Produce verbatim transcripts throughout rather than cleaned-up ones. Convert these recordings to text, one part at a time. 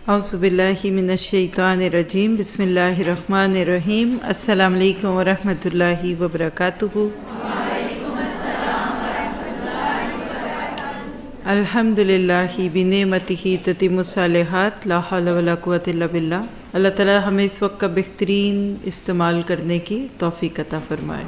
اعوذ باللہ من الشیطان الرجیم بسم اللہ الرحمن الرحیم السلام علیکم ورحمۃ اللہ وبرکاتہ. الحمد للہ بنعمتہ تتم الصالحات لا حول ولا قوۃ الا باللہ. اللہ تعالی ہمیں اس وقت کا بہترین استعمال کرنے کی توفیق عطا فرمائے.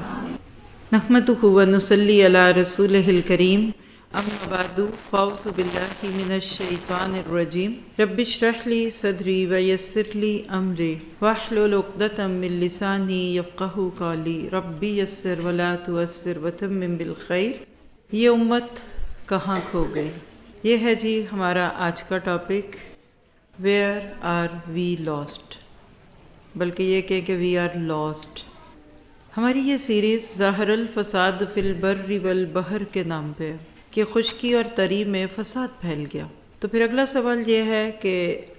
نحمدہ ونصلی علی رسولہ الکریم. اما بعد فاعوذ باللہ من الشیطان الرجیم. رب اشرح لی صدری ویسر لی امری واحلل عقدۃ من لسانی یفقہوا قولی. رب یسر ولا تعسر وتمم بالخیر. یہ امت کہاں کھو گئی، یہ ہے جی ہمارا آج کا topic. Where are we lost, بلکہ یہ کہ کہ وی آر لاسٹ. ہماری یہ سیریز ظاہر الفساد فی البر والبحر کے نام پہ ہے کہ خشکی اور تری میں فساد پھیل گیا. تو پھر اگلا سوال یہ ہے کہ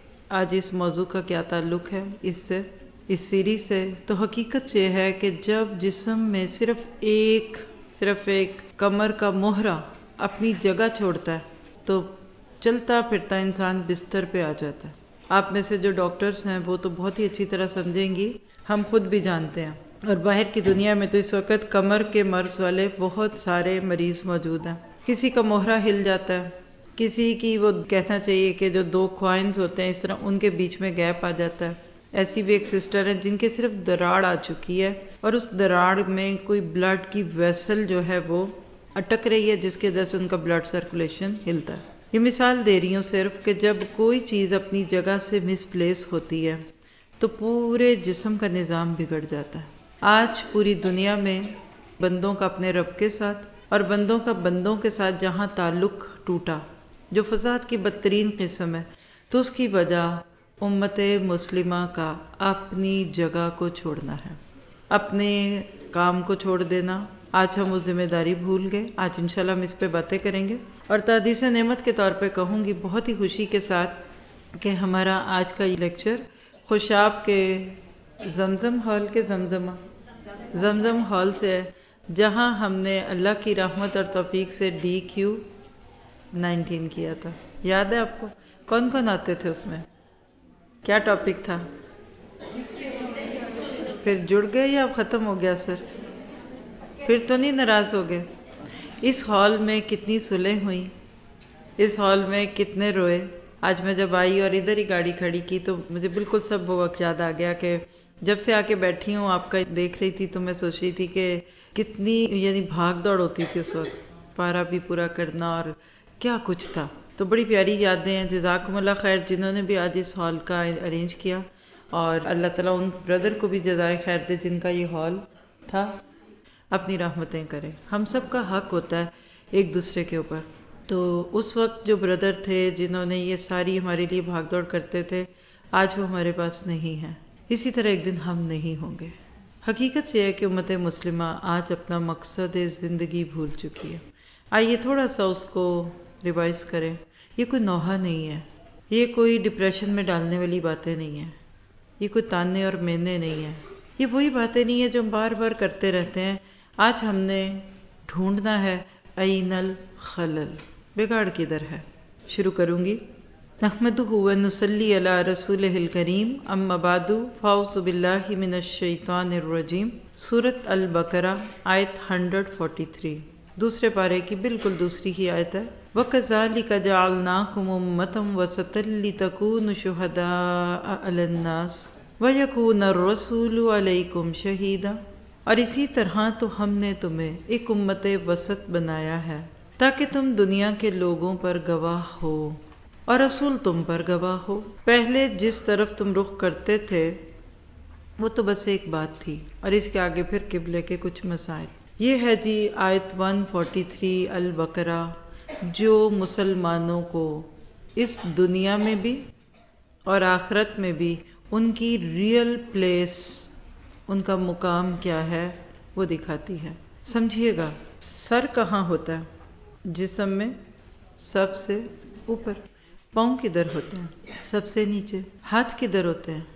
آج اس موضوع کا کیا تعلق ہے اس سے، اس سیریز سے. تو حقیقت یہ ہے کہ جب جسم میں صرف ایک صرف ایک کمر کا مہرہ اپنی جگہ چھوڑتا ہے تو چلتا پھرتا انسان بستر پہ آ جاتا ہے. آپ میں سے جو ڈاکٹرز ہیں وہ تو بہت ہی اچھی طرح سمجھیں گی، ہم خود بھی جانتے ہیں. اور باہر کی دنیا میں تو اس وقت کمر کے مرض والے بہت سارے مریض موجود ہیں. کسی کا موہرہ ہل جاتا ہے، کسی کی وہ کہنا چاہیے کہ جو دو کوائنز ہوتے ہیں اس طرح ان کے بیچ میں گیپ آ جاتا ہے. ایسی بھی ایک سسٹر ہیں جن کے صرف دراڑ آ چکی ہے اور اس دراڑ میں کوئی بلڈ کی ویسل جو ہے وہ اٹک رہی ہے جس کی وجہ سے ان کا بلڈ سرکولیشن ہلتا ہے. یہ مثال دے رہی ہوں صرف کہ جب کوئی چیز اپنی جگہ سے مس پلیس ہوتی ہے تو پورے جسم کا نظام بگڑ جاتا ہے. آج پوری دنیا میں بندوں کا اپنے رب کے ساتھ اور بندوں کا بندوں کے ساتھ جہاں تعلق ٹوٹا، جو فساد کی بدترین قسم ہے، تو اس کی وجہ امت مسلمہ کا اپنی جگہ کو چھوڑنا ہے، اپنے کام کو چھوڑ دینا. آج ہم وہ ذمہ داری بھول گئے. آج انشاءاللہ ہم اس پہ باتیں کریں گے اور تحدیث نعمت کے طور پہ کہوں گی بہت ہی خوشی کے ساتھ کہ ہمارا آج کا یہ لیکچر خوشاب کے زمزم ہال کے زمزمہ زمزم ہال سے ہے، جہاں ہم نے اللہ کی رحمت اور توفیق سے ڈی کیو نائنٹین کیا تھا. یاد ہے آپ کو؟ کون کون آتے تھے اس میں؟ کیا ٹاپک تھا؟ پھر جڑ گئے یا اب ختم ہو گیا سر؟ پھر تو نہیں ناراض ہو گئے؟ اس ہال میں کتنی صلح ہوئی، اس ہال میں کتنے روئے. آج میں جب آئی اور ادھر ہی گاڑی کھڑی کی تو مجھے بالکل سب وہ وقت یاد آ گیا کہ جب سے آ کے بیٹھی ہوں آپ کا دیکھ رہی تھی تو میں سوچ رہی تھی کہ کتنی یعنی بھاگ دوڑ ہوتی تھی اس وقت، پارا بھی پورا کرنا اور کیا کچھ تھا. تو بڑی پیاری یادیں ہیں. جزاکم اللہ خیر جنہوں نے بھی آج اس ہال کا ارینج کیا، اور اللہ تعالیٰ ان بردر کو بھی جزائے خیر دے جن کا یہ ہال تھا. اپنی رحمتیں کرے. ہم سب کا حق ہوتا ہے ایک دوسرے کے اوپر. تو اس وقت جو بردر تھے جنہوں نے یہ ساری ہمارے لیے بھاگ دوڑ کرتے تھے، آج وہ ہمارے پاس نہیں ہیں. اسی طرح ایک دن ہم نہیں ہوں گے. حقیقت یہ ہے کہ امت مسلمہ آج اپنا مقصد زندگی بھول چکی ہے. آئیے تھوڑا سا اس کو ریوائز کریں. یہ کوئی نوحہ نہیں ہے، یہ کوئی ڈپریشن میں ڈالنے والی باتیں نہیں ہیں، یہ کوئی تانے اور مینے نہیں ہیں، یہ وہی باتیں نہیں ہیں جو ہم بار بار کرتے رہتے ہیں. آج ہم نے ڈھونڈنا ہے این الخلل، بگاڑ کدھر ہے. شروع کروں گی. نحمدہ ونصلی علی رسولہ الکریم. اما بعد فاعوذ باللہ من الشیطان الرجیم. سورۃ البقرہ آیت ایک سو تینتالیس، دوسرے پارے کی بالکل دوسری ہی آیت ہے. وَكَذَلِكَ جَعَلْنَاكُمْ أُمَّةً وَسَطًا لِتَكُونُوا شُهَدَاءَ عَلَى النَّاسِ وَيَكُونَ الرَّسُولُ عَلَيْكُمْ شَهِيدًا. اور اسی طرح تو ہم نے تمہیں ایک امت وسط بنایا ہے تاکہ تم دنیا کے لوگوں پر گواہ ہو اور رسول تم پر گواہ ہو. پہلے جس طرف تم رخ کرتے تھے وہ تو بس ایک بات تھی، اور اس کے آگے پھر قبلے کے کچھ مسائل. یہ ہے جی آیت ایک سو تینتالیس البقرہ، جو مسلمانوں کو اس دنیا میں بھی اور آخرت میں بھی ان کی ریئل پلیس، ان کا مقام کیا ہے وہ دکھاتی ہے. سمجھیے گا، سر کہاں ہوتا ہے جسم میں؟ سب سے اوپر. پاؤں کدھر ہوتے ہیں؟ سب سے نیچے. ہاتھ کدھر ہوتے ہیں؟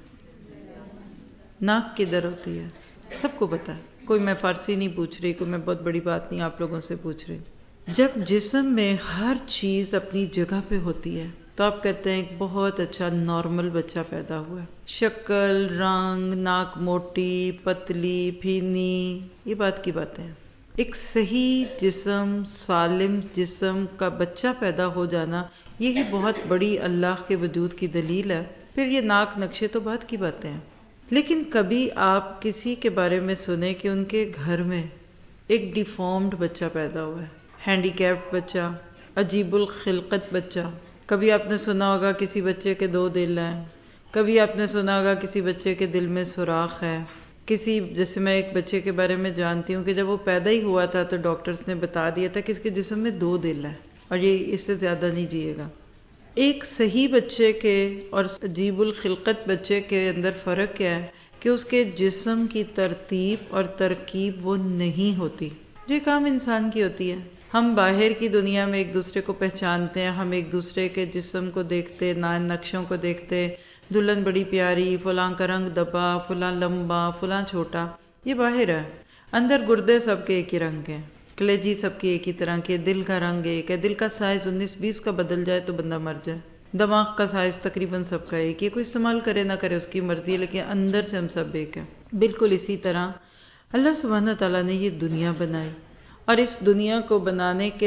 ناک کدھر ہوتی ہے؟ سب کو پتا ہے. کوئی میں فارسی نہیں پوچھ رہی، کوئی میں بہت بڑی بات نہیں آپ لوگوں سے پوچھ رہی. جب جسم میں ہر چیز اپنی جگہ پہ ہوتی ہے تو آپ کہتے ہیں ایک بہت اچھا نارمل بچہ پیدا ہوا ہے، شکل، رنگ، ناک موٹی، پتلی، پھینی، یہ بات کی باتیں ہیں۔ ایک صحیح جسم، سالم جسم کا بچہ پیدا ہو جانا، یہی بہت بڑی اللہ کے وجود کی دلیل ہے۔ پھر یہ ناک نقشے تو بات کی باتیں ہیں، لیکن کبھی آپ کسی کے بارے میں سنیں کہ ان کے گھر میں ایک ڈیفارمڈ بچہ پیدا ہوا ہے، ہینڈی کیپڈ بچہ، عجیب الخلقت بچہ۔ کبھی آپ نے سنا ہوگا کسی بچے کے دو دل ہیں، کبھی آپ نے سنا ہوگا کسی بچے کے دل میں سوراخ ہے، کسی، جیسے میں ایک بچے کے بارے میں جانتی ہوں کہ جب وہ پیدا ہی ہوا تھا تو ڈاکٹرز نے بتا دیا تھا کہ اس کے جسم میں دو دل ہیں اور یہ اس سے زیادہ نہیں جیے گا۔ ایک صحیح بچے کے اور عجیب الخلقت بچے کے اندر فرق کیا ہے کہ اس کے جسم کی ترتیب اور ترکیب وہ نہیں ہوتی جو ایک عام انسان کی ہوتی ہے۔ ہم باہر کی دنیا میں ایک دوسرے کو پہچانتے ہیں، ہم ایک دوسرے کے جسم کو دیکھتے، نان نقشوں کو دیکھتے، دلہن بڑی پیاری، فلاں کا رنگ دبا، فلاں لمبا، فلاں چھوٹا، یہ باہر ہے۔ اندر گردے سب کے ایک ہی رنگ کے، کلیجی سب کی ایک ہی طرح کے، دل کا رنگ ایک ہے، دل کا سائز انیس بیس کا بدل جائے تو بندہ مر جائے، دماغ کا سائز تقریباً سب کا ایک، یہ کوئی استعمال کرے نہ کرے اس کی مرضی، لیکن اندر سے ہم سب ایک ہیں۔ بالکل اسی طرح اللہ سبحانہ تعالیٰ نے یہ دنیا بنائی، اور اس دنیا کو بنانے کے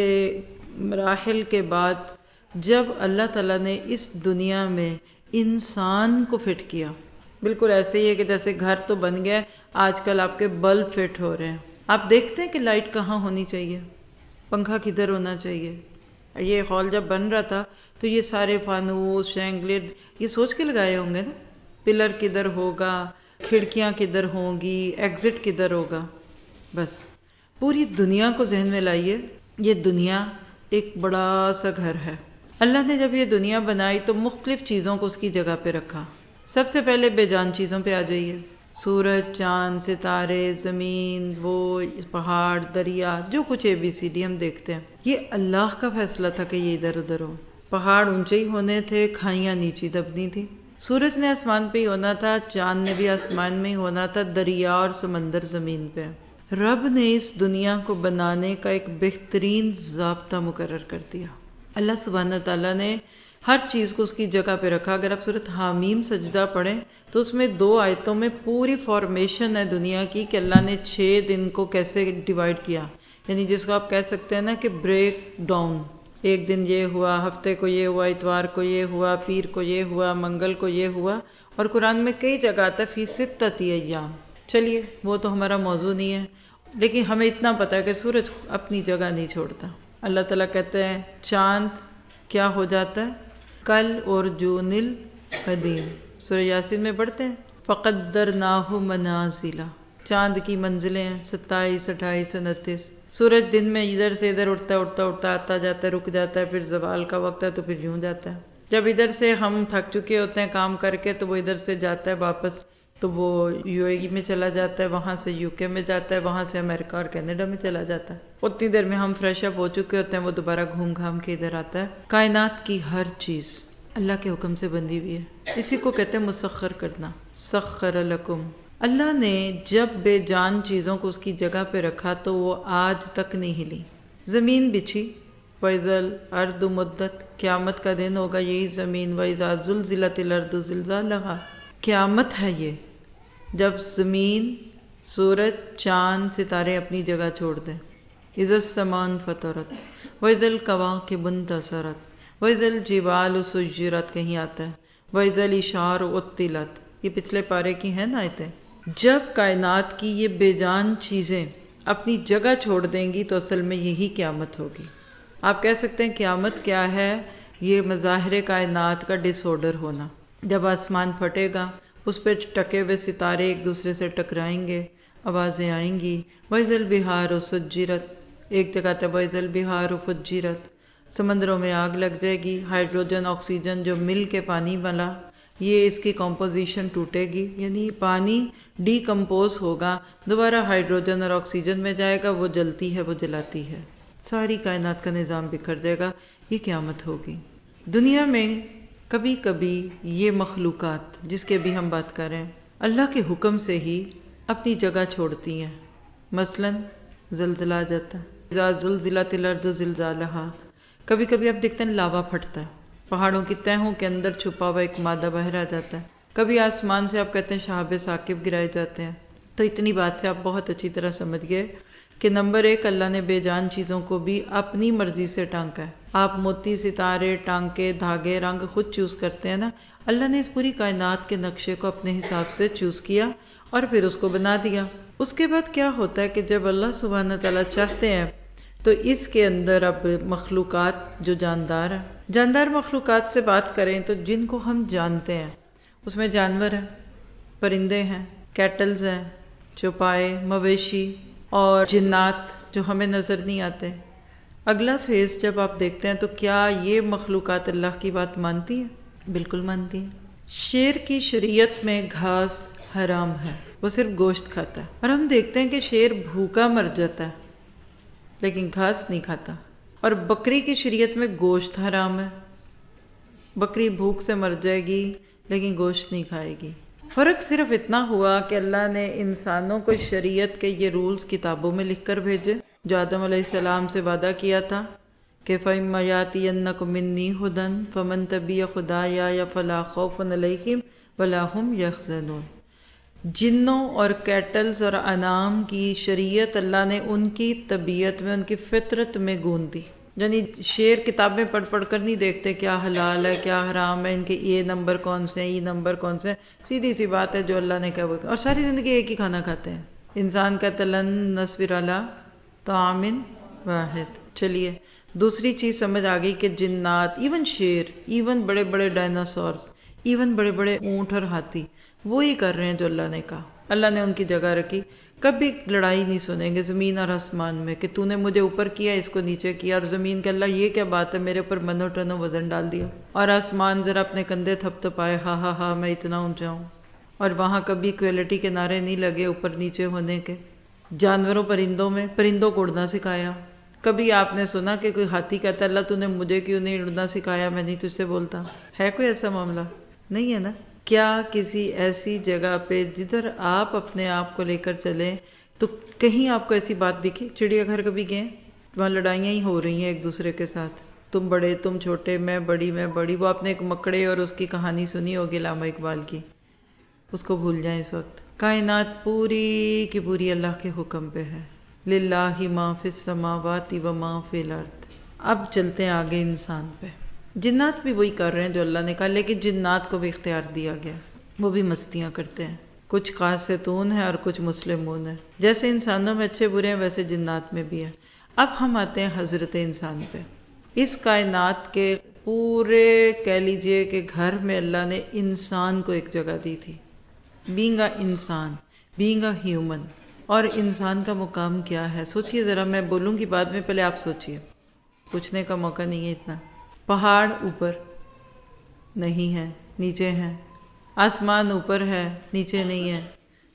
مراحل کے بعد جب اللہ تعالیٰ نے اس دنیا میں انسان کو فٹ کیا، بالکل ایسے ہی ہے کہ جیسے گھر تو بن گیا، آج کل آپ کے بلب فٹ ہو رہے ہیں، آپ دیکھتے ہیں کہ لائٹ کہاں ہونی چاہیے، پنکھا کدھر ہونا چاہیے۔ یہ ہال جب بن رہا تھا تو یہ سارے فانوس، شینگلر، یہ سوچ کے لگائے ہوں گے نا، پلر کدھر ہوگا، کھڑکیاں کدھر ہوں گی، ایگزٹ کدھر ہوگا۔ بس پوری دنیا کو ذہن میں لائیے، یہ دنیا ایک بڑا سا گھر ہے۔ اللہ نے جب یہ دنیا بنائی تو مختلف چیزوں کو اس کی جگہ پہ رکھا۔ سب سے پہلے بے جان چیزوں پہ آ جائیے، سورج، چاند، ستارے، زمین، وہ پہاڑ، دریا، جو کچھ اے بی سی ڈی ہم دیکھتے ہیں، یہ اللہ کا فیصلہ تھا کہ یہ ادھر ادھر ہو۔ پہاڑ اونچے ہی ہونے تھے، کھائیاں نیچی دبنی تھی، سورج نے آسمان پہ ہی ہونا تھا، چاند نے بھی آسمان میں ہی ہونا تھا، دریا اور سمندر زمین پہ۔ رب نے اس دنیا کو بنانے کا ایک بہترین ضابطہ مقرر کر دیا۔ اللہ سبحانہ تعالیٰ نے ہر چیز کو اس کی جگہ پہ رکھا۔ اگر آپ سورۃ حامیم سجدہ پڑھیں تو اس میں دو آیتوں میں پوری فارمیشن ہے دنیا کی کہ اللہ نے چھ دن کو کیسے ڈیوائیڈ کیا، یعنی جس کو آپ کہہ سکتے ہیں نا کہ بریک ڈاؤن، ایک دن یہ ہوا، ہفتے کو یہ ہوا، اتوار کو یہ ہوا، پیر کو یہ ہوا، منگل کو یہ ہوا، اور قرآن میں کئی جگہ آتا ہے فی ستۃ ایام۔ چلیے وہ تو ہمارا موضوع نہیں ہے، لیکن ہمیں اتنا پتا ہے کہ سورج اپنی جگہ نہیں چھوڑتا۔ اللہ تعالیٰ کہتے ہیں چاند کیا ہو جاتا ہے، کل اور جون القدیم، سورہ یاسین میں پڑھتے ہیں فقدرناہ منازل، چاند کی منزلیں ہیں ستائیس، اٹھائیس، انتیس۔ سورج دن میں ادھر سے ادھر اٹھتا اٹھتا اٹھتا آتا جاتا ہے، رک جاتا ہے، پھر زوال کا وقت ہے تو پھر یوں جاتا ہے۔ جب ادھر سے ہم تھک چکے ہوتے ہیں کام کر کے تو وہ ادھر سے جاتا ہے واپس، تو وہ یو اے ای میں چلا جاتا ہے، وہاں سے یو کے میں جاتا ہے، وہاں سے امریکہ اور کینیڈا میں چلا جاتا ہے۔ اتنی دیر میں ہم فریش اپ ہو چکے ہوتے ہیں، وہ دوبارہ گھوم گھام کے ادھر آتا ہے۔ کائنات کی ہر چیز اللہ کے حکم سے بندی ہوئی ہے، اسی کو کہتے ہیں مسخر کرنا، سخر لکم۔ اللہ نے جب بے جان چیزوں کو اس کی جگہ پہ رکھا تو وہ آج تک نہیں ہلی۔ زمین بچھی، وَإِذَا الْأَرْضُ مُدَّتْ، قیامت کا دن ہوگا یہی زمین، وَإِذَا زُلْزِلَتِ الْأَرْضُ زِلْزَالَهَا، قیامت ہے یہ جب زمین، سورج، چاند، ستارے اپنی جگہ چھوڑ دیں۔ اِذَا السَّمَاءُ انفطرت، وَإِذَا الْكَوَاكِبُ انتثرت، وَإِذَا الْجِبَالُ سُيِّرَتْ، کہیں آتا ہے وَإِذَا الْعِشَارُ عُطِّلَتْ، یہ پچھلے پارے کی ہیں نا آیتیں۔ جب کائنات کی یہ بے جان چیزیں اپنی جگہ چھوڑ دیں گی تو اصل میں یہی قیامت ہوگی۔ آپ کہہ سکتے ہیں قیامت کیا ہے، یہ مظاہر کائنات کا ڈس آرڈر ہونا۔ جب آسمان پھٹے گا، اس پہ ٹکے ہوئے ستارے ایک دوسرے سے ٹکرائیں گے، آوازیں آئیں گی، وَإِذَا الْبِحَارُ سُجِّرَتْ، ایک جگہ تھا وَإِذَا الْبِحَارُ فُجِّرَتْ، سمندروں میں آگ لگ جائے گی، ہائیڈروجن آکسیجن جو مل کے پانی بنا، یہ اس کی کمپوزیشن ٹوٹے گی، یعنی پانی ڈی کمپوز ہوگا، دوبارہ ہائیڈروجن اور آکسیجن میں جائے گا، وہ جلتی ہے، وہ جلاتی ہے، ساری کائنات کا نظام بکھر جائے گا، یہ قیامت ہوگی۔ دنیا میں کبھی کبھی یہ مخلوقات جس کے بھی ہم بات کر رہے ہیں اللہ کے حکم سے ہی اپنی جگہ چھوڑتی ہیں۔ مثلا زلزلہ آ جاتا ہے، اذا زلزلت الارض زلزالہا، کبھی کبھی آپ دیکھتے ہیں لاوا پھٹتا ہے، پہاڑوں کی تہوں کے اندر چھپا ہوا ایک مادہ باہر آ جاتا ہے. کبھی آسمان سے آپ کہتے ہیں شہاب ثاقب گرائے جاتے ہیں. تو اتنی بات سے آپ بہت اچھی طرح سمجھ گئے کہ نمبر ایک، اللہ نے بے جان چیزوں کو بھی اپنی مرضی سے ٹانکا ہے. آپ موتی، ستارے، ٹانکے، دھاگے، رنگ خود چوز کرتے ہیں نا. اللہ نے اس پوری کائنات کے نقشے کو اپنے حساب سے چوز کیا اور پھر اس کو بنا دیا. اس کے بعد کیا ہوتا ہے کہ جب اللہ سبحانہ تعالیٰ چاہتے ہیں تو اس کے اندر اب مخلوقات جو جاندار ہیں، جاندار مخلوقات سے بات کریں تو جن کو ہم جانتے ہیں اس میں جانور ہیں، پرندے ہیں، کیٹلز ہیں، چوپائے، مویشی اور جنات جو ہمیں نظر نہیں آتے. اگلا فیز جب آپ دیکھتے ہیں تو کیا یہ مخلوقات اللہ کی بات مانتی ہیں؟ بالکل مانتی ہیں. شیر کی شریعت میں گھاس حرام ہے، وہ صرف گوشت کھاتا ہے. اور ہم دیکھتے ہیں کہ شیر بھوکا مر جاتا ہے لیکن گھاس نہیں کھاتا. اور بکری کی شریعت میں گوشت حرام ہے، بکری بھوک سے مر جائے گی لیکن گوشت نہیں کھائے گی. فرق صرف اتنا ہوا کہ اللہ نے انسانوں کو شریعت کے یہ رولز کتابوں میں لکھ کر بھیجے جو آدم علیہ السلام سے وعدہ کیا تھا کہ فَإِمَّا يَأْتِيَنَّكُم مِّنِّي هُدًى فَمَن تَبِعَ هُدَايَ فَلَا خَوْفٌ عَلَيْهِمْ وَلَا هُمْ يَحْزَنُونَ. جنوں اور کیٹلز اور انعام کی شریعت اللہ نے ان کی طبیعت میں، ان کی فطرت میں گون دی. یعنی شیر کتابیں پڑھ پڑھ کر نہیں دیکھتے کیا حلال ہے کیا حرام ہے، ان کے یہ نمبر کون سے ہیں، یہ نمبر کون سے ہیں. سیدھی سی بات ہے جو اللہ نے کہا وہ، اور ساری زندگی ایک ہی کھانا کھاتے ہیں. انسان کا تلن نصبر علی طعام واحد. چلیے دوسری چیز سمجھ آ گئی کہ جنات، ایون شیر، ایون بڑے بڑے ڈائناسورز، ایون بڑے بڑے اونٹ اور ہاتھی وہی کر رہے ہیں جو اللہ نے کہا. اللہ نے ان کی جگہ رکھی. کبھی لڑائی نہیں سنیں گے زمین اور آسمان میں کہ تو نے مجھے اوپر کیا اس کو نیچے کیا، اور زمین کہ اللہ یہ کیا بات ہے میرے اوپر منو ٹنو وزن ڈال دیا، اور آسمان ذرا اپنے کندھے تھپ تھپائے ہاں ہاں ہاں میں اتنا اونچا ہوں. اور وہاں کبھی کوالٹی کے نعرے نہیں لگے اوپر نیچے ہونے کے. جانوروں پرندوں میں پرندوں کو اڑنا سکھایا. کبھی آپ نے سنا کہ کوئی ہاتھی کہتا ہے اللہ تو نے مجھے کیوں نہیں اڑنا سکھایا، میں نہیں تجھ سے بولتا؟ ہے کوئی ایسا معاملہ؟ نہیں ہے نا. کیا کسی ایسی جگہ پہ جدھر آپ اپنے آپ کو لے کر چلیں تو کہیں آپ کو ایسی بات دکھی؟ چڑیا گھر کبھی گئے؟ وہاں لڑائیاں ہی ہو رہی ہیں ایک دوسرے کے ساتھ، تم بڑے تم چھوٹے، میں بڑی میں بڑی. وہ آپ نے ایک مکڑے اور اس کی کہانی سنی ہوگی علامہ اقبال کی، اس کو بھول جائیں اس وقت. کائنات پوری کی پوری اللہ کے حکم پہ ہے. للہ ما فی السماوات و ما فی الارض. اب چلتے ہیں آگے انسان پہ. جنات بھی وہی کر رہے ہیں جو اللہ نے کہا، لیکن جنات کو بھی اختیار دیا گیا، وہ بھی مستیاں کرتے ہیں. کچھ قاسطون ہیں اور کچھ مسلمون ہیں. جیسے انسانوں میں اچھے برے ہیں ویسے جنات میں بھی ہیں. اب ہم آتے ہیں حضرت انسان پہ. اس کائنات کے پورے کہہ لیجئے کہ گھر میں اللہ نے انسان کو ایک جگہ دی تھی. بینگ اے انسان، بینگ اے ہیومن. اور انسان کا مقام کیا ہے؟ سوچئے ذرا، میں بولوں گی بعد میں، پہلے آپ سوچئے. پوچھنے کا موقع نہیں ہے اتنا. پہاڑ اوپر نہیں ہے، نیچے ہیں. آسمان اوپر ہے، نیچے نہیں ہے.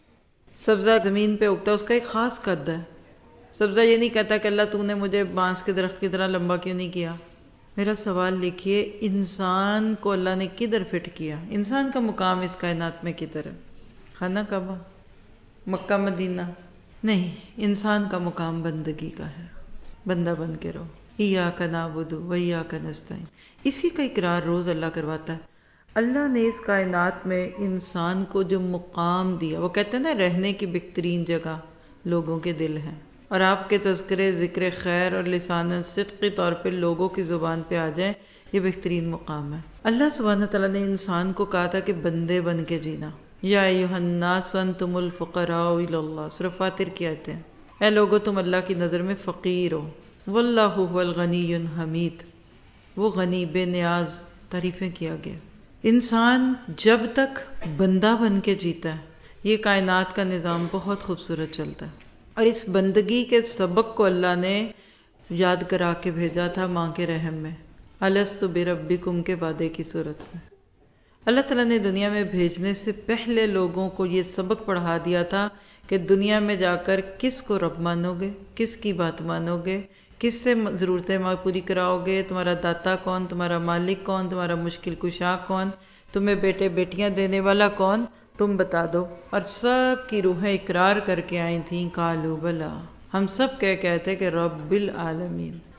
سبزہ زمین پہ اگتا ہے، اس کا ایک خاص قد ہے. سبزہ یہ نہیں کہتا کہ اللہ تو نے مجھے بانس کے درخت کی طرح لمبا کیوں نہیں کیا. میرا سوال لکھیے، انسان کو اللہ نے کدھر فٹ کیا؟ انسان کا مقام اس کائنات میں کدھر ہے؟ خانہ کعبہ، مکہ مدینہ؟ نہیں، انسان کا مقام بندگی کا ہے. بندہ بن کے رہو. ایاک نعبد و ایاک نستعین. اسی کا اقرار روز اللہ کرواتا ہے. اللہ نے اس کائنات میں انسان کو جو مقام دیا، وہ کہتے ہیں نا رہنے کی بہترین جگہ لوگوں کے دل ہیں. اور آپ کے تذکرے، ذکر خیر اور لسان صدق کے طور پہ لوگوں کی زبان پہ آ جائیں، یہ بہترین مقام ہے. اللہ سبحانہ تعالیٰ نے انسان کو کہا تھا کہ بندے بن کے جینا. یا ایھا الناس انتم الفقراء الی اللہ. سورہ فاطر کی آیتیں. اے لوگو تم اللہ کی نظر میں فقیر ہو. واللہ هو الغنی الحمید. وہ غنی، بے نیاز، تعریفیں کیا گیا. انسان جب تک بندہ بن کے جیتا ہے، یہ کائنات کا نظام بہت خوبصورت چلتا ہے. اور اس بندگی کے سبق کو اللہ نے یاد کرا کے بھیجا تھا ماں کے رحم میں، الست بربکم کے وعدے کی صورت میں. اللہ تعالیٰ نے دنیا میں بھیجنے سے پہلے لوگوں کو یہ سبق پڑھا دیا تھا کہ دنیا میں جا کر کس کو رب مانو گے، کس کی بات مانو گے، کس سے ضرورتیں پوری کراؤ گے، تمہارا داتا کون، تمہارا مالک کون، تمہارا مشکل کشا کون، تمہیں بیٹے بیٹیاں دینے والا کون، تم بتا دو. اور سب کی روحیں اقرار کر کے آئی تھیں، قالوا بلا. ہم سب کہہ کہتے کہ رب العالمین.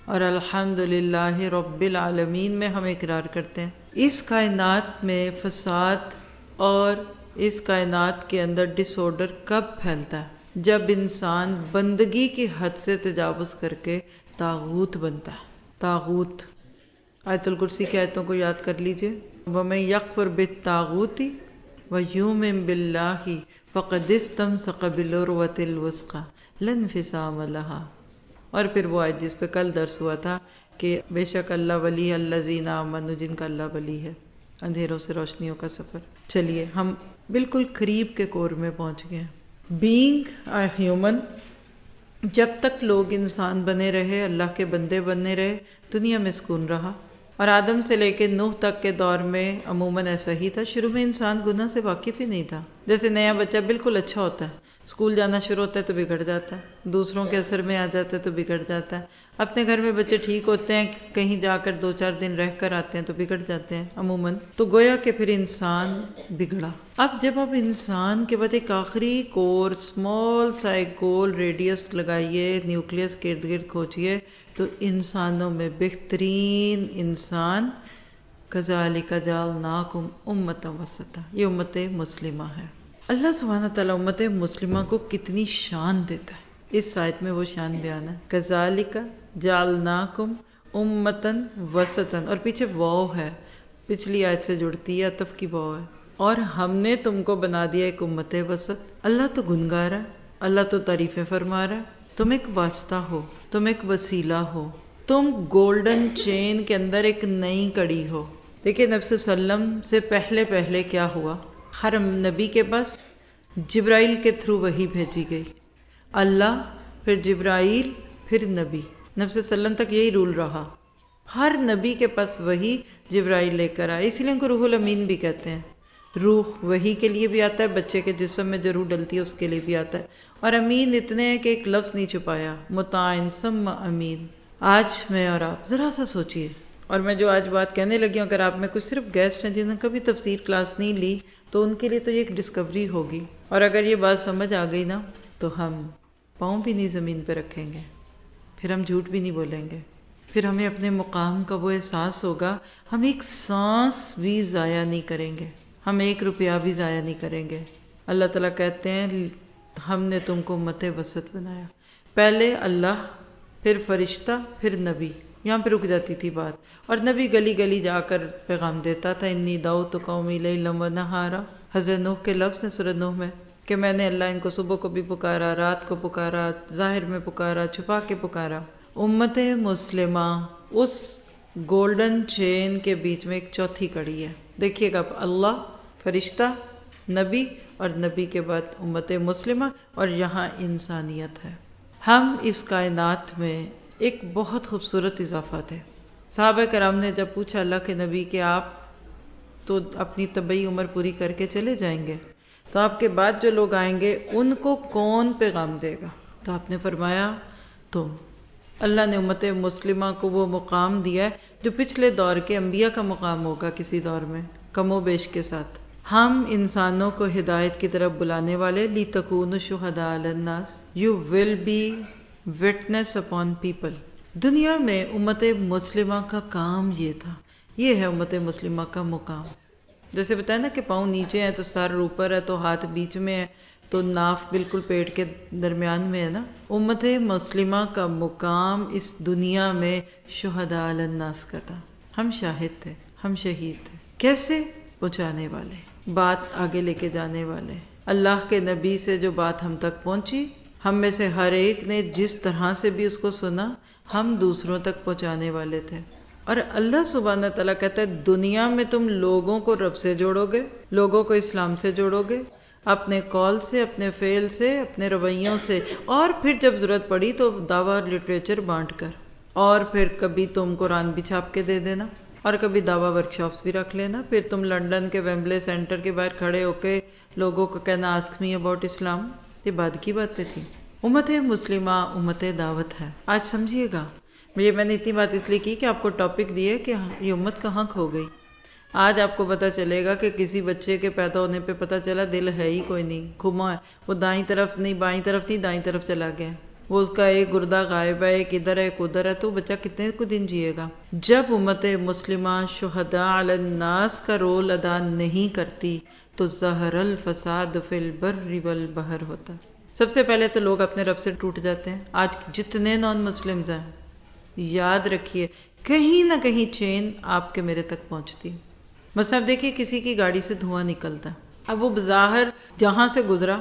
اور الحمدللہ رب العالمین میں ہم اقرار کرتے ہیں۔ اس کائنات میں فساد اور اس کائنات کے اندر ڈس آرڈر کب پھیلتا ہے؟ جب انسان بندگی کی حد سے تجاوز کر کے طاغوت بنتا ہے۔ طاغوت، آیت الکرسی کی آیتوں کو یاد کر لیجئے۔ وَمَن يَكْفُرْ بِالطَّاغُوتِ وَيُؤْمِن بِاللَّهِ فَقَدِ اسْتَمْسَكَ بِالْعُرْوَةِ الْوُثْقَىٰ لَا انفصام لَهَا۔ اور پھر وہ آیت جس پہ کل درس ہوا تھا کہ بے شک اللہ ولی الذین آمنوا، جن کا اللہ ولی ہے، اندھیروں سے روشنیوں کا سفر۔ چلیے ہم بالکل قریب کے کور میں پہنچ گئے ہیں۔ بینگ اے ہیومن، جب تک لوگ انسان بنے رہے، اللہ کے بندے بنے رہے، دنیا میں سکون رہا۔ اور آدم سے لے کے نوح تک کے دور میں عموماً ایسا ہی تھا۔ شروع میں انسان گناہ سے واقف ہی نہیں تھا۔ جیسے نیا بچہ بالکل اچھا ہوتا ہے، اسکول جانا شروع ہوتا ہے تو بگڑ جاتا ہے، دوسروں کے اثر میں آ جاتا ہے تو بگڑ جاتا ہے۔ اپنے گھر میں بچے ٹھیک ہوتے ہیں، کہیں جا کر دو چار دن رہ کر آتے ہیں تو بگڑ جاتے ہیں عموماً۔ تو گویا کہ پھر انسان بگڑا۔ اب جب اب انسان کے بعد ایک آخری کور، اسمال سا ایک گول ریڈیس لگائیے، نیوکلیس کے ارد گرد کھوجیے، تو انسانوں میں بہترین انسان کذالک جعلناکم امۃ وسطا، یہ امت مسلمہ ہے۔ اللہ سبحانہ تعالیٰ امت مسلمہ کو کتنی شان دیتا ہے، اس آیت میں وہ شان بیان ہے۔ کذالک جعلناکم امۃ وسطا، اور پیچھے واو ہے، پچھلی آیت سے جڑتی ہے، عطف کی واو ہے۔ اور ہم نے تم کو بنا دیا ایک امت وسط۔ اللہ تو گنگار ہے، اللہ تو تعریفیں فرما رہا ہے۔ تم ایک واسطہ ہو، تم ایک وسیلہ ہو، تم گولڈن چین کے اندر ایک نئی کڑی ہو۔ دیکھیں نبی صلی اللہ علیہ وسلم سے پہلے پہلے کیا ہوا؟ ہر نبی کے پاس جبرائیل کے تھرو وحی بھیجی گئی، اللہ، پھر جبرائیل، پھر نبی۔ نبی صلی اللہ علیہ وسلم تک یہی رول رہا، ہر نبی کے پاس وحی جبرائیل لے کر آئے، اسی لیے ان کو روح الامین بھی کہتے ہیں۔ روح وحی کے لیے بھی آتا ہے، بچے کے جسم میں جو روح ڈلتی ہے اس کے لیے بھی آتا ہے۔ اور امین اتنے ہیں کہ ایک لفظ نہیں چھپایا، مطاع ثم امین۔ آج میں اور آپ ذرا سا سوچئے، اور میں جو آج بات کہنے لگی ہوں، اگر آپ میں کچھ صرف گیسٹ ہیں جنہوں نے کبھی تفسیر کلاس نہیں لی تو ان کے لیے تو یہ ایک ڈسکوری ہوگی، اور اگر یہ بات سمجھ آ گئی نا تو ہم پاؤں بھی نہیں زمین پہ رکھیں گے، پھر ہم جھوٹ بھی نہیں بولیں گے، پھر ہمیں اپنے مقام کا وہ احساس ہوگا، ہم ایک سانس بھی ضائع نہیں کریں گے، ہم ایک روپیہ بھی ضائع نہیں کریں گے۔ اللہ تعالیٰ کہتے ہیں ہم نے تم کو امت وسط بنایا، پہلے اللہ، پھر فرشتہ، پھر نبی۔ یہاں پہ رک جاتی تھی بات، اور نبی گلی گلی جا کر پیغام دیتا تھا، انی دعوت قومی لیلا و نہارا، حضرت نوح کے لفظ ہیں سورۃ نوح میں کہ میں نے اللہ ان کو صبح کو بھی پکارا، رات کو پکارا، ظاہر میں پکارا، چھپا کے پکارا۔ امت مسلمہ اس گولڈن چین کے بیچ میں ایک چوتھی کڑی ہے، دیکھیے گا، اللہ، فرشتہ، نبی، اور نبی کے بعد امت مسلمہ، اور یہاں انسانیت ہے۔ ہم اس کائنات میں ایک بہت خوبصورت اضافہ تھے۔ صحابہ کرام نے جب پوچھا اللہ کے نبی کہ آپ تو اپنی طبعی عمر پوری کر کے چلے جائیں گے، تو آپ کے بعد جو لوگ آئیں گے ان کو کون پیغام دے گا؟ تو آپ نے فرمایا تم۔ اللہ نے امت مسلمہ کو وہ مقام دیا ہے جو پچھلے دور کے انبیاء کا مقام ہوگا کسی دور میں، کم و بیش کے ساتھ۔ ہم انسانوں کو ہدایت کی طرف بلانے والے، لِتَكُونُوا شُهَدَاءَ عَلَى النَّاسِ، you will be witness upon people۔ دنیا میں امت مسلمہ کا کام یہ تھا، یہ ہے امت مسلمہ کا مقام۔ جیسے بتایا نا کہ پاؤں نیچے ہیں تو سر اوپر ہے، تو ہاتھ بیچ میں ہے، تو ناف بالکل پیٹ کے درمیان میں ہے نا۔ امت مسلمہ کا مقام اس دنیا میں شہداء علی الناس کا تھا، ہم شاہد تھے، ہم شہید تھے۔ کیسے؟ پہنچانے والے، بات آگے لے کے جانے والے۔ اللہ کے نبی سے جو بات ہم تک پہنچی، ہم میں سے ہر ایک نے جس طرح سے بھی اس کو سنا، ہم دوسروں تک پہنچانے والے تھے۔ اور اللہ سبحانہ تعالیٰ کہتا ہے دنیا میں تم لوگوں کو رب سے جوڑو گے، لوگوں کو اسلام سے جوڑو گے، اپنے قول سے، اپنے فعل سے، اپنے رویوں سے، اور پھر جب ضرورت پڑی تو دعویٰ لٹریچر بانٹ کر، اور پھر کبھی تم قرآن بھی چھاپ کے دے دینا، اور کبھی دعویٰ ورکشاپس بھی رکھ لینا، پھر تم لنڈن کے ویمبلے سینٹر کے باہر کھڑے ہو کے لوگوں کو کہنا آسک می اباؤٹ اسلام۔ یہ بعد کی باتیں تھیں۔ امت مسلمہ امت دعوت ہے۔ آج سمجھیے گا، یہ میں نے اتنی بات اس لیے کی کہ آپ کو ٹاپک دیے کہ یہ امت کہاں کھو گئی۔ آج آپ کو پتہ چلے گا کہ کسی بچے کے پیدا ہونے پہ پتہ چلا دل ہے ہی کوئی نہیں، گھما ہے، وہ دائیں طرف نہیں، بائیں طرف نہیں، دائیں طرف چلا گیا، وہ اس کا ایک گردہ غائب ہے، ایک ادھر ہے ایک ادھر ہے، تو بچہ کتنے کو دن جیے گا؟ جب امت مسلمہ شہداء علی الناس کا رول ادا نہیں کرتی تو ظہر الفساد فی البر والبحر ہوتا۔ سب سے پہلے تو لوگ اپنے رب سے ٹوٹ جاتے ہیں۔ آج جتنے نان مسلمز ہیں، یاد رکھیے کہیں نہ کہیں چین آپ کے میرے تک پہنچتی۔ مثلا اب دیکھیے کسی کی گاڑی سے دھواں نکلتا، اب وہ بظاہر جہاں سے گزرا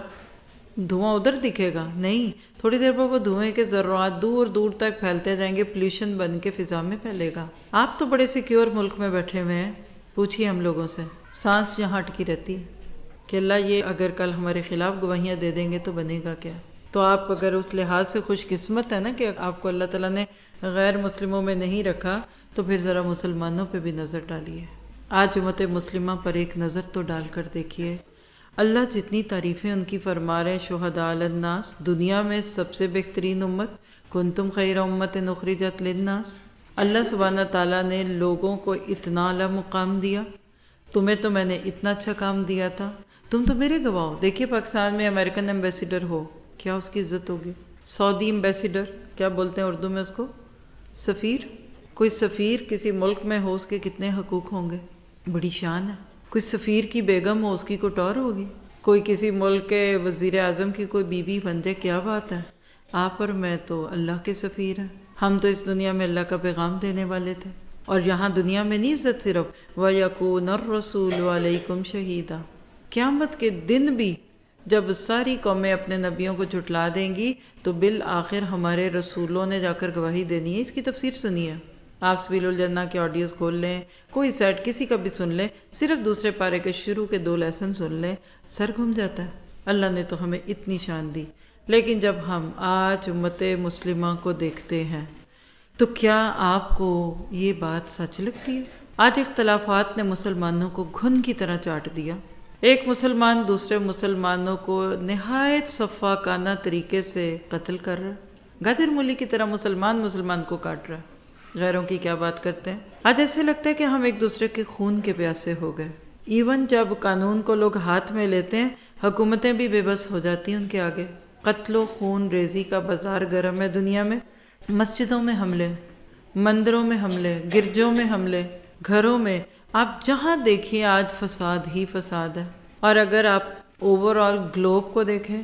دھواں ادھر دکھے گا نہیں، تھوڑی دیر پر وہ دھوئیں کے ذرات دور دور تک پھیلتے جائیں گے، پولیوشن بن کے فضا میں پھیلے گا۔ آپ تو بڑے سیکیور ملک میں بیٹھے ہوئے ہیں، پوچھیے ہم لوگوں سے، سانس یہاں اٹکی رہتی ہے کہ اللہ یہ اگر کل ہمارے خلاف گواہیاں دے دیں گے تو بنے گا کیا؟ تو آپ اگر اس لحاظ سے خوش قسمت ہے نا کہ آپ کو اللہ تعالیٰ نے غیر مسلموں میں نہیں رکھا، تو پھر ذرا مسلمانوں پہ بھی نظر ڈالیے۔ آج امت مسلمہ پر ایک نظر تو ڈال کر دیکھیے، اللہ جتنی تعریفیں ان کی فرما رہے، شہداء علی الناس، دنیا میں سب سے بہترین امت، کنتم خیر امت اخرجت للناس، اللہ سبحانہ تعالیٰ نے لوگوں کو اتنا اعلیٰ مقام دیا، تمہیں تو میں نے اتنا اچھا کام دیا تھا، تم تو میرے گواہ ہو۔ دیکھیے پاکستان میں امریکن ایمبیسیڈر ہو، کیا اس کی عزت ہوگی؟ سعودی ایمبیسیڈر، کیا بولتے ہیں اردو میں اس کو؟ سفیر۔ کوئی سفیر کسی ملک میں ہو، اس کے کتنے حقوق ہوں گے؟ بڑی شان ہے۔ کوئی سفیر کی بیگم ہو، اس کی کوئی ٹور ہوگی؟ کوئی کسی ملک کے وزیر اعظم کی کوئی بیوی بن جائے، کیا بات ہے؟ آپ اور میں تو اللہ کے سفیر ہیں، ہم تو اس دنیا میں اللہ کا پیغام دینے والے تھے، اور یہاں دنیا میں نہیں عزت صرف وَيَكُونَ الرَّسُولُ عَلَيْكُمْ شَهِيدًا، قیامت کے دن بھی جب ساری قومیں اپنے نبیوں کو جھٹلا دیں گی تو بالآخر ہمارے رسولوں نے جا کر گواہی دینی ہے۔ اس کی تفسیر سنیے، آپ سبیل الجنہ کے آڈیوز کھول لیں، کوئی سیٹ کسی کا بھی سن لیں، صرف دوسرے پارے کے شروع کے دو لیسن سن لیں، سر گھوم جاتا ہے۔ اللہ نے تو ہمیں اتنی شان دی، لیکن جب ہم آج امت مسلمہ کو دیکھتے ہیں تو کیا آپ کو یہ بات سچ لگتی ہے؟ آج اختلافات نے مسلمانوں کو گھن کی طرح چاٹ دیا۔ ایک مسلمان دوسرے مسلمانوں کو نہایت صفاقانہ طریقے سے قتل کر رہا ہے، غدر مولی کی طرح مسلمان مسلمان کو کاٹ رہا ہے، غیروں کی کیا بات کرتے ہیں۔ آج ایسے لگتا ہے کہ ہم ایک دوسرے کے خون کے پیاسے ہو گئے۔ ایون جب قانون کو لوگ ہاتھ میں لیتے ہیں، حکومتیں بھی بے بس ہو جاتی ہیں ان کے آگے۔ قتل و خون ریزی کا بازار گرم ہے دنیا میں، مسجدوں میں حملے، مندروں میں حملے، گرجوں میں حملے، گھروں میں، آپ جہاں دیکھیں آج فساد ہی فساد ہے۔ اور اگر آپ اوور آل گلوب کو دیکھیں،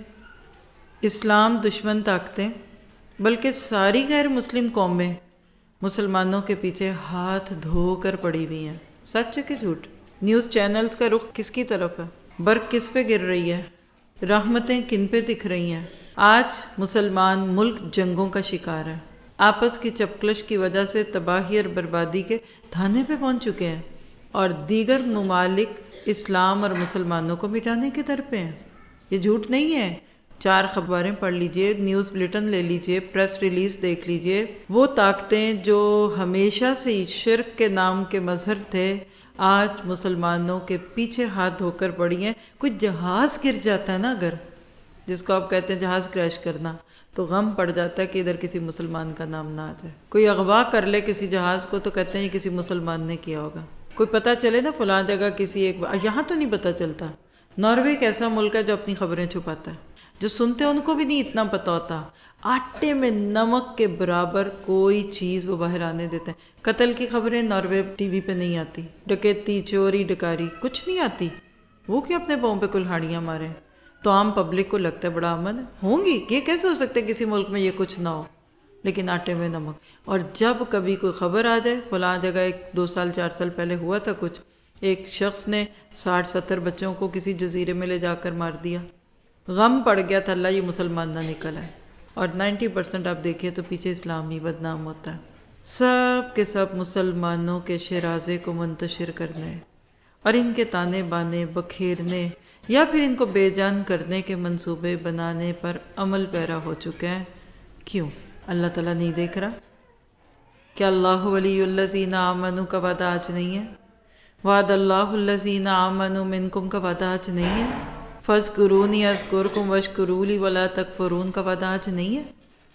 اسلام دشمن طاقتیں بلکہ ساری غیر مسلم قومیں مسلمانوں کے پیچھے ہاتھ دھو کر پڑی ہوئی ہیں۔ سچ ہے کہ جھوٹ؟ نیوز چینلز کا رخ کس کی طرف ہے؟ برق کس پہ گر رہی ہے؟ رحمتیں کن پہ دکھ رہی ہیں؟ آج مسلمان ملک جنگوں کا شکار ہے، آپس کی چپکلش کی وجہ سے تباہی اور بربادی کے دھانے پہ پہنچ چکے ہیں، اور دیگر ممالک اسلام اور مسلمانوں کو مٹانے کے در پہ ہیں۔ یہ جھوٹ نہیں ہے، چار خبریں پڑھ لیجئے، نیوز بلیٹن لے لیجئے، پریس ریلیز دیکھ لیجئے۔ وہ طاقتیں جو ہمیشہ سے شرک کے نام کے مظہر تھے، آج مسلمانوں کے پیچھے ہاتھ دھو کر پڑی ہیں۔ کوئی جہاز گر جاتا ہے نا، اگر جس کو آپ کہتے ہیں جہاز کریش کرنا، تو غم پڑ جاتا ہے کہ ادھر کسی مسلمان کا نام نہ آ جائے۔ کوئی اغوا کر لے کسی جہاز کو تو کہتے ہیں یہ کسی مسلمان نے کیا ہوگا۔ کوئی پتہ چلے نا فلاں جگہ کسی ایک، یہاں تو نہیں پتہ چلتا۔ ناروے ایک ایسا ملک ہے جو اپنی خبریں چھپاتا ہے، جو سنتے ہیں ان کو بھی نہیں اتنا پتہ ہوتا، آٹے میں نمک کے برابر کوئی چیز وہ باہر آنے دیتے ہیں۔ قتل کی خبریں ناروے ٹی وی پہ نہیں آتی، ڈکیتی چوری ڈکاری کچھ نہیں آتی، وہ کہ اپنے پاؤں پہ کلہاڑیاں ماریں۔ تو عام پبلک کو لگتا ہے بڑا امن ہے، ہوں گی، یہ کیسے ہو سکتا ہے کسی ملک میں یہ کچھ نہ ہو، لیکن آٹے میں نمک۔ اور جب کبھی کوئی خبر آ جائے، فلاں جگہ ایک دو سال چار سال پہلے ہوا تھا کچھ، ایک شخص نے ساٹھ ستر بچوں کو کسی جزیرے میں لے جا کر مار دیا، غم پڑ گیا تھا اللہ یہ مسلمان نہ نکل آئے، اور نائنٹی پرسنٹ آپ دیکھیں تو پیچھے اسلام ہی بدنام ہوتا ہے۔ سب کے سب مسلمانوں کے شیرازے کو منتشر کرنے اور ان کے تانے بانے بکھیرنے یا پھر ان کو بے جان کرنے کے منصوبے بنانے پر عمل پیرا ہو چکے ہیں۔ کیوں؟ اللہ تعالیٰ نہیں دیکھ رہا؟ کیا اللہ ولی الذین آمنوا کا وعدہ آج نہیں ہے؟ وعد اللہ الذین آمنوا منکم کا وعدہ آج نہیں ہے؟ فاذکرونی اذکرکم واشکروا لی ولا تکفرون کا وعدہ آج نہیں ہے؟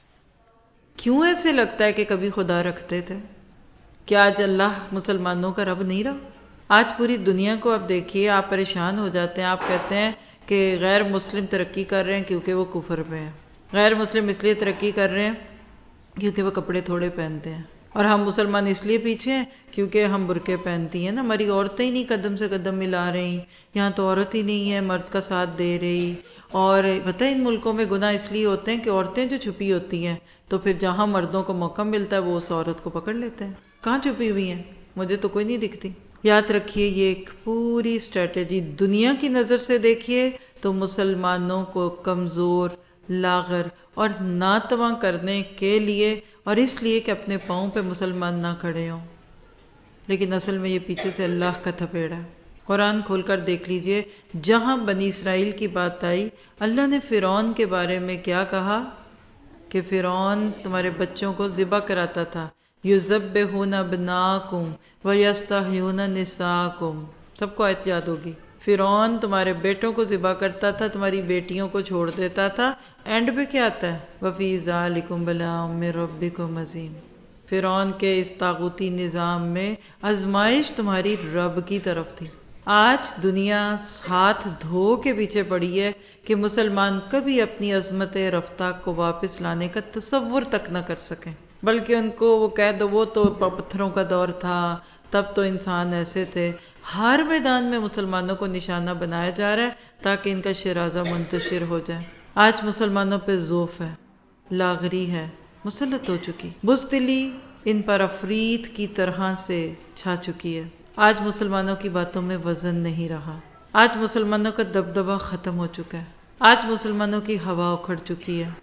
کیوں ایسے لگتا ہے کہ کبھی خدا رکھتے تھے؟ کیا آج اللہ مسلمانوں کا رب نہیں رہا؟ آج پوری دنیا کو آپ دیکھیے، آپ پریشان ہو جاتے ہیں، آپ کہتے ہیں کہ غیر مسلم ترقی کر رہے ہیں کیونکہ وہ کفر پہ ہیں۔ غیر مسلم اس لیے ترقی کر رہے ہیں کیونکہ وہ کپڑے تھوڑے پہنتے ہیں، اور ہم مسلمان اس لیے پیچھے ہیں کیونکہ ہم برقعے پہنتی ہیں نا، ہماری عورتیں ہی نہیں قدم سے قدم ملا رہی، یہاں تو عورت ہی نہیں ہے مرد کا ساتھ دے رہی۔ اور پتہ ہے ان ملکوں میں گناہ اس لیے ہوتے ہیں کہ عورتیں جو چھپی ہوتی ہیں تو پھر جہاں مردوں کو موقع ملتا ہے وہ اس عورت کو پکڑ لیتے ہیں۔ کہاں چھپی ہوئی ہیں؟ مجھے تو کوئی نہیں دکھتی۔ یاد رکھیے یہ ایک پوری اسٹریٹجی دنیا کی نظر سے دیکھیے تو مسلمانوں کو کمزور، لاغر اور ناتواں کرنے کے لیے، اور اس لیے کہ اپنے پاؤں پہ مسلمان نہ کھڑے ہوں، لیکن اصل میں یہ پیچھے سے اللہ کا تھپیڑا ہے۔ قرآن کھول کر دیکھ لیجئے، جہاں بنی اسرائیل کی بات آئی اللہ نے فرعون کے بارے میں کیا کہا کہ فرعون تمہارے بچوں کو ذبح کراتا تھا، یذبحون ابناءکم ویستحیون نساءکم، سب کو آیت یاد ہوگی۔ فرعون تمہارے بیٹوں کو ذبح کرتا تھا، تمہاری بیٹیوں کو چھوڑ دیتا تھا، اینڈ پہ کیا آتا ہے وَفِي ذَلِكُمْ بَلَاءٌ مِّن رَبِّكُمْ عَظِيمٌ۔ فرعون کے اس طاغوتی نظام میں آزمائش تمہاری رب کی طرف تھی۔ آج دنیا ہاتھ دھو کے پیچھے پڑی ہے کہ مسلمان کبھی اپنی عظمت رفتہ کو واپس لانے کا تصور تک نہ کر سکیں، بلکہ ان کو وہ کہہ دو وہ تو پتھروں کا دور تھا، تب تو انسان ایسے تھے۔ ہر میدان میں مسلمانوں کو نشانہ بنایا جا رہا ہے تاکہ ان کا شرازہ منتشر ہو جائے۔ آج مسلمانوں پہ ذوف ہے، لاغری ہے، مسلط ہو چکی، بزدلی ان پر افریت کی طرح سے چھا چکی ہے۔ آج مسلمانوں کی باتوں میں وزن نہیں رہا، آج مسلمانوں کا دبدبہ ختم ہو چکا ہے، آج مسلمانوں کی ہوا اکھڑ چکی ہے۔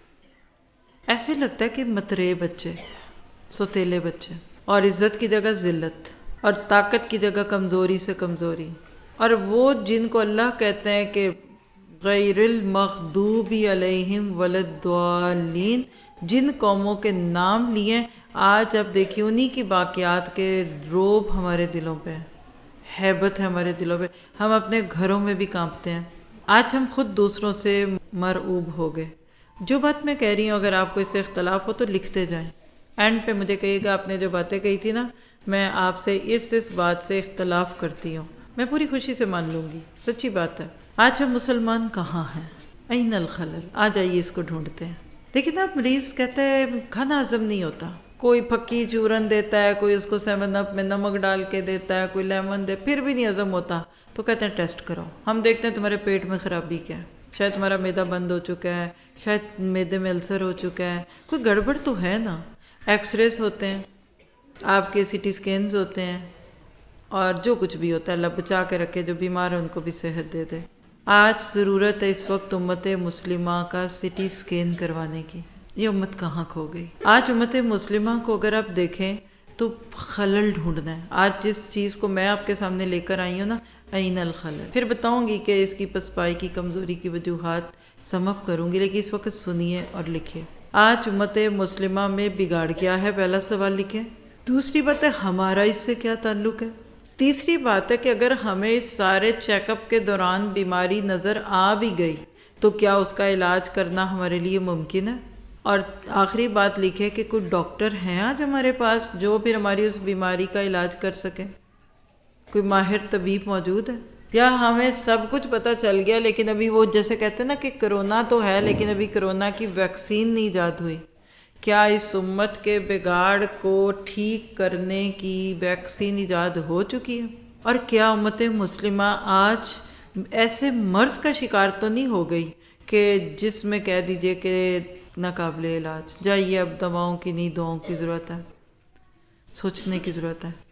ایسے لگتا ہے کہ مترے بچے، سوتیلے بچے، اور عزت کی جگہ ذلت، اور طاقت کی جگہ کمزوری سے کمزوری۔ اور وہ جن کو اللہ کہتے ہیں کہ غیر المغضوب علیہم ولا الضالین، جن قوموں کے نام لیے، آج اب دیکھیے انہی کی باقیات کے روب ہمارے دلوں پہ ہے، ہیبت ہے ہمارے دلوں پہ، ہم اپنے گھروں میں بھی کانپتے ہیں۔ آج ہم خود دوسروں سے مرعوب ہو گئے۔ جو بات میں کہہ رہی ہوں اگر آپ کو اس سے اختلاف ہو تو لکھتے جائیں، اینڈ پہ مجھے کہیے گا آپ نے جو باتیں کہی تھی نا میں آپ سے اس اس بات سے اختلاف کرتی ہوں، میں پوری خوشی سے مان لوں گی، سچی بات ہے۔ آج ہم مسلمان کہاں ہیں؟ این الخلل، آ جائیے اس کو ڈھونڈتے ہیں۔ لیکن اب مریض کہتا ہے کھانا ہضم نہیں ہوتا، کوئی پھکی چورن دیتا ہے، کوئی اس کو سیون اپ میں نمک ڈال کے دیتا ہے، کوئی لیمن دے، پھر بھی نہیں ہضم ہوتا، تو کہتے ہیں ٹیسٹ کرو، ہم دیکھتے ہیں تمہارے پیٹ میں خرابی کیا ہے، شاید تمہارا معدہ بند ہو چکا ہے، شاید معدے میں السر ہو چکا ہے، کوئی گڑبڑ تو ہے نا۔ ایکس ریز ہوتے ہیں، آپ کے سی ٹی سکینز ہوتے ہیں، اور جو کچھ بھی ہوتا ہے اللہ بچا کے رکھے، جو بیمار ہیں ان کو بھی صحت دے دے۔ آج ضرورت ہے اس وقت امت مسلمہ کا سی ٹی سکین کروانے کی، یہ امت کہاں کھو گئی؟ آج امت مسلمہ کو اگر آپ دیکھیں تو خلل ڈھونڈنا ہے۔ آج جس چیز کو میں آپ کے سامنے لے کر آئی ہوں نا، این الخلل، پھر بتاؤں گی کہ اس کی پسپائی کی کمزوری کی وجوہات سمپ کروں گی، لیکن اس وقت سنیے اور لکھیں۔ آج امت مسلمہ میں بگاڑ کیا ہے؟ پہلا سوال لکھیں۔ دوسری بات ہے ہمارا اس سے کیا تعلق ہے؟ تیسری بات ہے کہ اگر ہمیں اس سارے چیک اپ کے دوران بیماری نظر آ بھی گئی تو کیا اس کا علاج کرنا ہمارے لیے ممکن ہے؟ اور آخری بات لکھے کہ کوئی ڈاکٹر ہیں آج ہمارے پاس جو پھر ہماری اس بیماری کا علاج کر سکے؟ کوئی ماہر طبیب موجود ہے؟ یا ہمیں سب کچھ پتہ چل گیا لیکن ابھی وہ جیسے کہتے ہیں نا کہ کرونا تو ہے لیکن ابھی کرونا کی ویکسین نہیں ایجاد ہوئی؟ کیا اس امت کے بگاڑ کو ٹھیک کرنے کی ویکسین ایجاد ہو چکی ہے؟ اور کیا امت مسلمہ آج ایسے مرض کا شکار تو نہیں ہو گئی کہ جس میں کہہ دیجئے کہ ناقابل علاج، جائیے اب دواؤں کی نہیں دعاؤں کی ضرورت ہے، سوچنے کی ضرورت ہے؟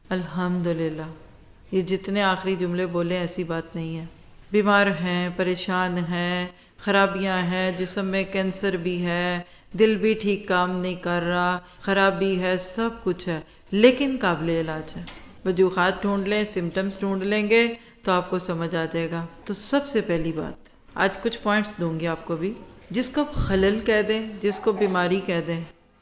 الحمدللہ یہ جتنے آخری جملے بولے ایسی بات نہیں ہے۔ بیمار ہیں، پریشان ہیں، خرابیاں ہیں، جسم میں کینسر بھی ہے، دل بھی ٹھیک کام نہیں کر رہا، خرابی ہے، سب کچھ ہے، لیکن قابل علاج ہے۔ وجوہات ڈھونڈ لیں، سمٹمز ڈھونڈ لیں گے تو آپ کو سمجھ آ جائے گا۔ تو سب سے پہلی بات، آج کچھ پوائنٹس دوں گی آپ کو بھی، جس کو خلل کہہ دیں، جس کو بیماری کہہ دیں۔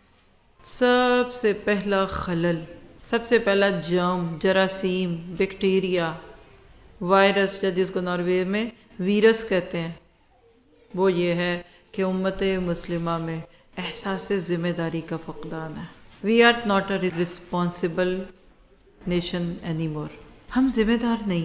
سب سے پہلا خلل، سب سے پہلا جرم، جراثیم، بیکٹیریا، وائرس یا جس کو ناروے میں ویرس کہتے ہیں، وہ یہ ہے کہ امت مسلمہ میں احساس ذمہ داری کا فقدان ہے۔ We are not a responsible nation any more, ہم ذمہ دار نہیں ہیں،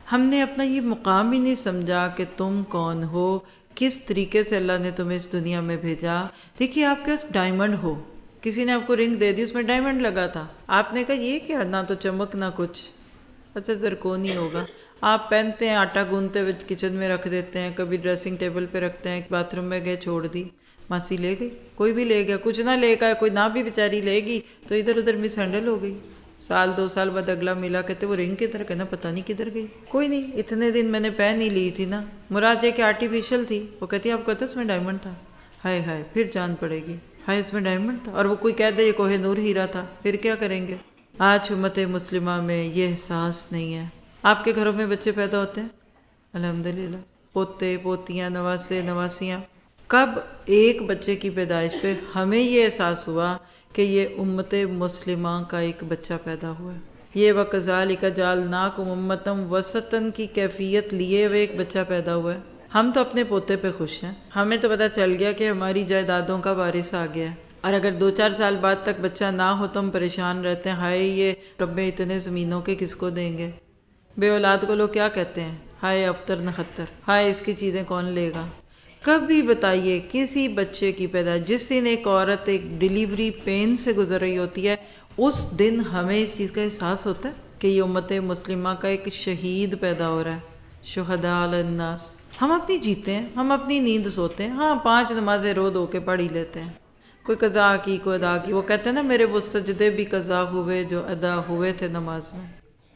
ہم نے اپنا یہ مقام ہی نہیں سمجھا کہ تم کون ہو، کس طریقے سے اللہ نے تمہیں اس دنیا میں بھیجا۔ دیکھیے آپ کے پاس ڈائمنڈ ہو، کسی نے آپ کو رنگ دے دی، اس میں ڈائمنڈ لگا تھا، آپ نے کہا یہ کیا، نہ تو چمک نہ کچھ، اچھا زرکونی ہوگا۔ آپ پہنتے ہیں، آٹا گوندتے ہوئے کچن میں رکھ دیتے ہیں، کبھی ڈریسنگ ٹیبل پہ رکھتے ہیں، باتھ روم میں گئے چھوڑ دی، ماسی لے گئی، کوئی بھی لے گیا، کچھ نہ لے گا، کوئی نہ بھی بیچاری لے گی تو ادھر ادھر مس ہینڈل ہو گئی۔ سال دو سال بعد اگلا ملا، کہتے وہ رنگ کدھر، کہنا پتہ نہیں کدھر گئی، کوئی نہیں، اتنے دن میں نے پہن ہی لی تھی نا، مراد یہ کہ آرٹیفیشل تھی۔ وہ کہتی آپ کہتے اس میں ڈائمنڈ تھا، ہائے ہائے پھر جان پڑے گی، ہائے اس میں ڈائمنڈ تھا، اور وہ کوئی کہہ دے یہ کوہ نور ہیرا تھا، پھر کیا کریں گے؟ آج امت مسلمہ میں یہ احساس نہیں ہے۔ آپ کے گھروں میں بچے پیدا ہوتے ہیں الحمدللہ، پوتے پوتیاں نواسے نواسیاں، کب ایک بچے کی پیدائش پہ ہمیں یہ احساس ہوا کہ یہ امت مسلمہ کا ایک بچہ پیدا ہوا ہے؟ یہ وَكَذَلِكَ جَعَلْنَاكُمْ أُمَّةً وَسَطًا کی کیفیت لیے ہوئے ایک بچہ پیدا ہوا ہے۔ ہم تو اپنے پوتے پہ خوش ہیں، ہمیں تو پتہ چل گیا کہ ہماری جائیدادوں کا وارث آ گیا ہے، اور اگر دو چار سال بعد تک بچہ نہ ہو تو ہم پریشان رہتے ہیں، ہائے یہ رب اتنے زمینوں کے کس کو دیں گے؟ بے اولاد کو لوگ کیا کہتے ہیں؟ ہائے افطر نخطر، ہائے اس کی چیزیں کون لے گا؟ کبھی بتائیے کسی بچے کی پیدا، جس دن ایک عورت ایک ڈیلیوری پین سے گزر رہی ہوتی ہے، اس دن ہمیں اس چیز کا احساس ہوتا ہے کہ یہ امت مسلمہ کا ایک شہید پیدا ہو رہا ہے، شہداء علی الناس۔ ہم اپنی جیتے ہیں، ہم اپنی نیند سوتے ہیں، ہاں پانچ نمازیں رو دو کے پڑھ ہی لیتے ہیں، کوئی قضا کی کوئی ادا کی، وہ کہتے ہیں نا میرے وہ سجدے بھی قضا ہوئے جو ادا ہوئے تھے نماز میں۔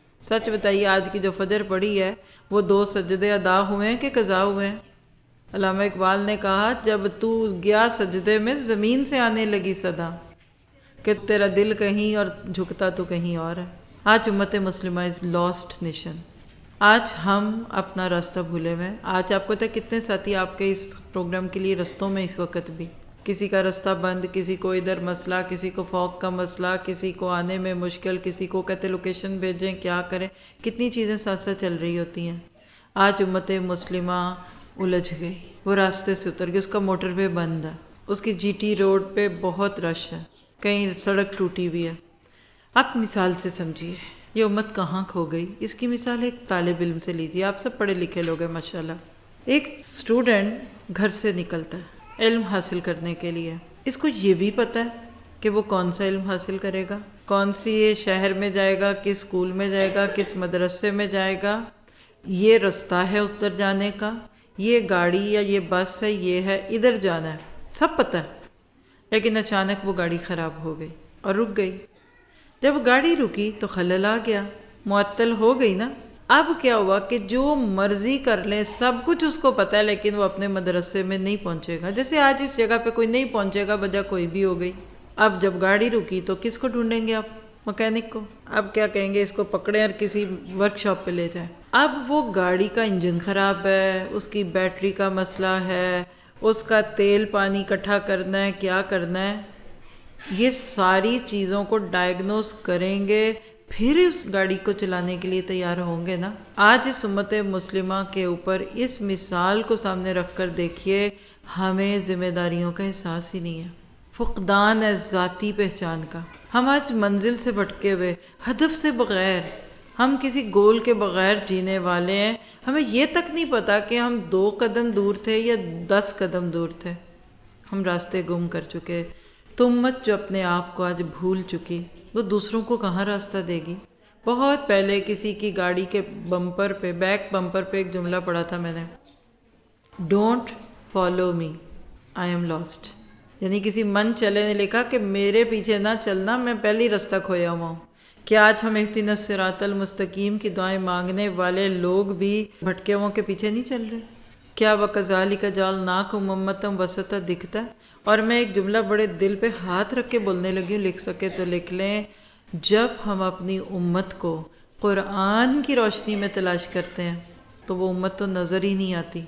سچ بتائیے آج کی جو فجر پڑھی ہے وہ دو سجدے ادا ہوئے ہیں کہ قضا ہوئے ہیں؟ علامہ اقبال نے کہا جب تو گیا سجدے میں زمین سے آنے لگی صدا، کہ تیرا دل کہیں اور جھکتا تو کہیں اور ہے۔ آج امت مسلمہ از لاسٹ نیشن، آج ہم اپنا راستہ بھولے ہوئے ہیں۔ آج آپ کو پتہ ہے کتنے ساتھی آپ کے اس پروگرام کے لیے رستوں میں اس وقت بھی، کسی کا رستہ بند، کسی کو ادھر مسئلہ، کسی کو فوق کا مسئلہ، کسی کو آنے میں مشکل، کسی کو کہتے لوکیشن بھیجیں کیا کریں، کتنی چیزیں ساتھ ساتھ چل رہی ہوتی ہیں۔ آج امت مسلمہ الجھ گئی، وہ راستے سے اتر گئی، اس کا موٹر وے بند ہے، اس کی جی ٹی روڈ پہ بہت رش ہے، کہیں سڑک ٹوٹی ہوئی ہے۔ آپ مثال سے سمجھیے یہ امت کہاں کھو گئی۔ اس کی مثال ایک طالب علم سے لیجیے، آپ سب پڑھے لکھے لوگ ہیں ماشاءاللہ۔ ایک اسٹوڈنٹ گھر سے نکلتا ہے علم حاصل کرنے کے لیے، اس کو یہ بھی پتا ہے کہ وہ کون سا علم حاصل کرے گا، کون سی شہر میں جائے گا، کس اسکول میں جائے گا، کس مدرسے میں جائے گا، یہ رستہ ہے اس در جانے کا، یہ گاڑی یا یہ بس ہے، یہ ہے ادھر جانا ہے، سب پتا ہے۔ لیکن اچانک وہ گاڑی خراب ہو گئی اور رک گئی، جب گاڑی رکی تو خلل آ گیا، معطل ہو گئی نا۔ اب کیا ہوا کہ جو مرضی کر لیں، سب کچھ اس کو پتا ہے لیکن وہ اپنے مدرسے میں نہیں پہنچے گا۔ جیسے آج اس جگہ پہ کوئی نہیں پہنچے گا، وجہ کوئی بھی ہو گئی۔ اب جب گاڑی رکی تو کس کو ڈھونڈیں گے آپ؟ مکینک کو۔ اب کیا کہیں گے، اس کو پکڑیں اور کسی ورک شاپ پہ لے جائیں۔ اب وہ گاڑی کا انجن خراب ہے، اس کی بیٹری کا مسئلہ ہے، اس کا تیل پانی اکٹھا کرنا ہے، کیا کرنا ہے، یہ ساری چیزوں کو ڈائیگنوز کریں گے، پھر اس گاڑی کو چلانے کے لیے تیار ہوں گے نا۔ آج اس امت مسلمہ کے اوپر اس مثال کو سامنے رکھ کر دیکھیے، ہمیں ذمہ داریوں کا احساس ہی نہیں ہے، فقدان ہے ذاتی پہچان کا۔ ہم آج منزل سے بھٹکے ہوئے، ہدف سے بغیر، ہم کسی گول کے بغیر جینے والے ہیں۔ ہمیں یہ تک نہیں پتا کہ ہم دو قدم دور تھے یا دس قدم دور تھے، ہم راستے گم کر چکے۔ تو امت جو اپنے آپ کو آج بھول چکی، وہ دوسروں کو کہاں راستہ دے گی؟ بہت پہلے کسی کی گاڑی کے بمپر پہ، بیک بمپر پہ ایک جملہ پڑھا تھا میں نے، don't follow me I am lost, یعنی کسی من چلے نے لکھا کہ میرے پیچھے نہ چلنا، میں پہلی رستہ کھویا ہوا ہوں۔ کیا آج ہم اہدنا الصراط المستقیم کی دعائیں مانگنے والے لوگ بھی بھٹکے ہوں کے پیچھے نہیں چل رہے؟ کیا وَكَذَلِكَ جَعَلْنَاكُمْ أُمَّةً وَسَطًا دکھتا ہے؟ اور میں ایک جملہ بڑے دل پہ ہاتھ رکھ کے بولنے لگی ہوں، لکھ سکے تو لکھ لیں، جب ہم اپنی امت کو قرآن کی روشنی میں تلاش کرتے ہیں تو وہ امت تو نظر ہی نہیں آتی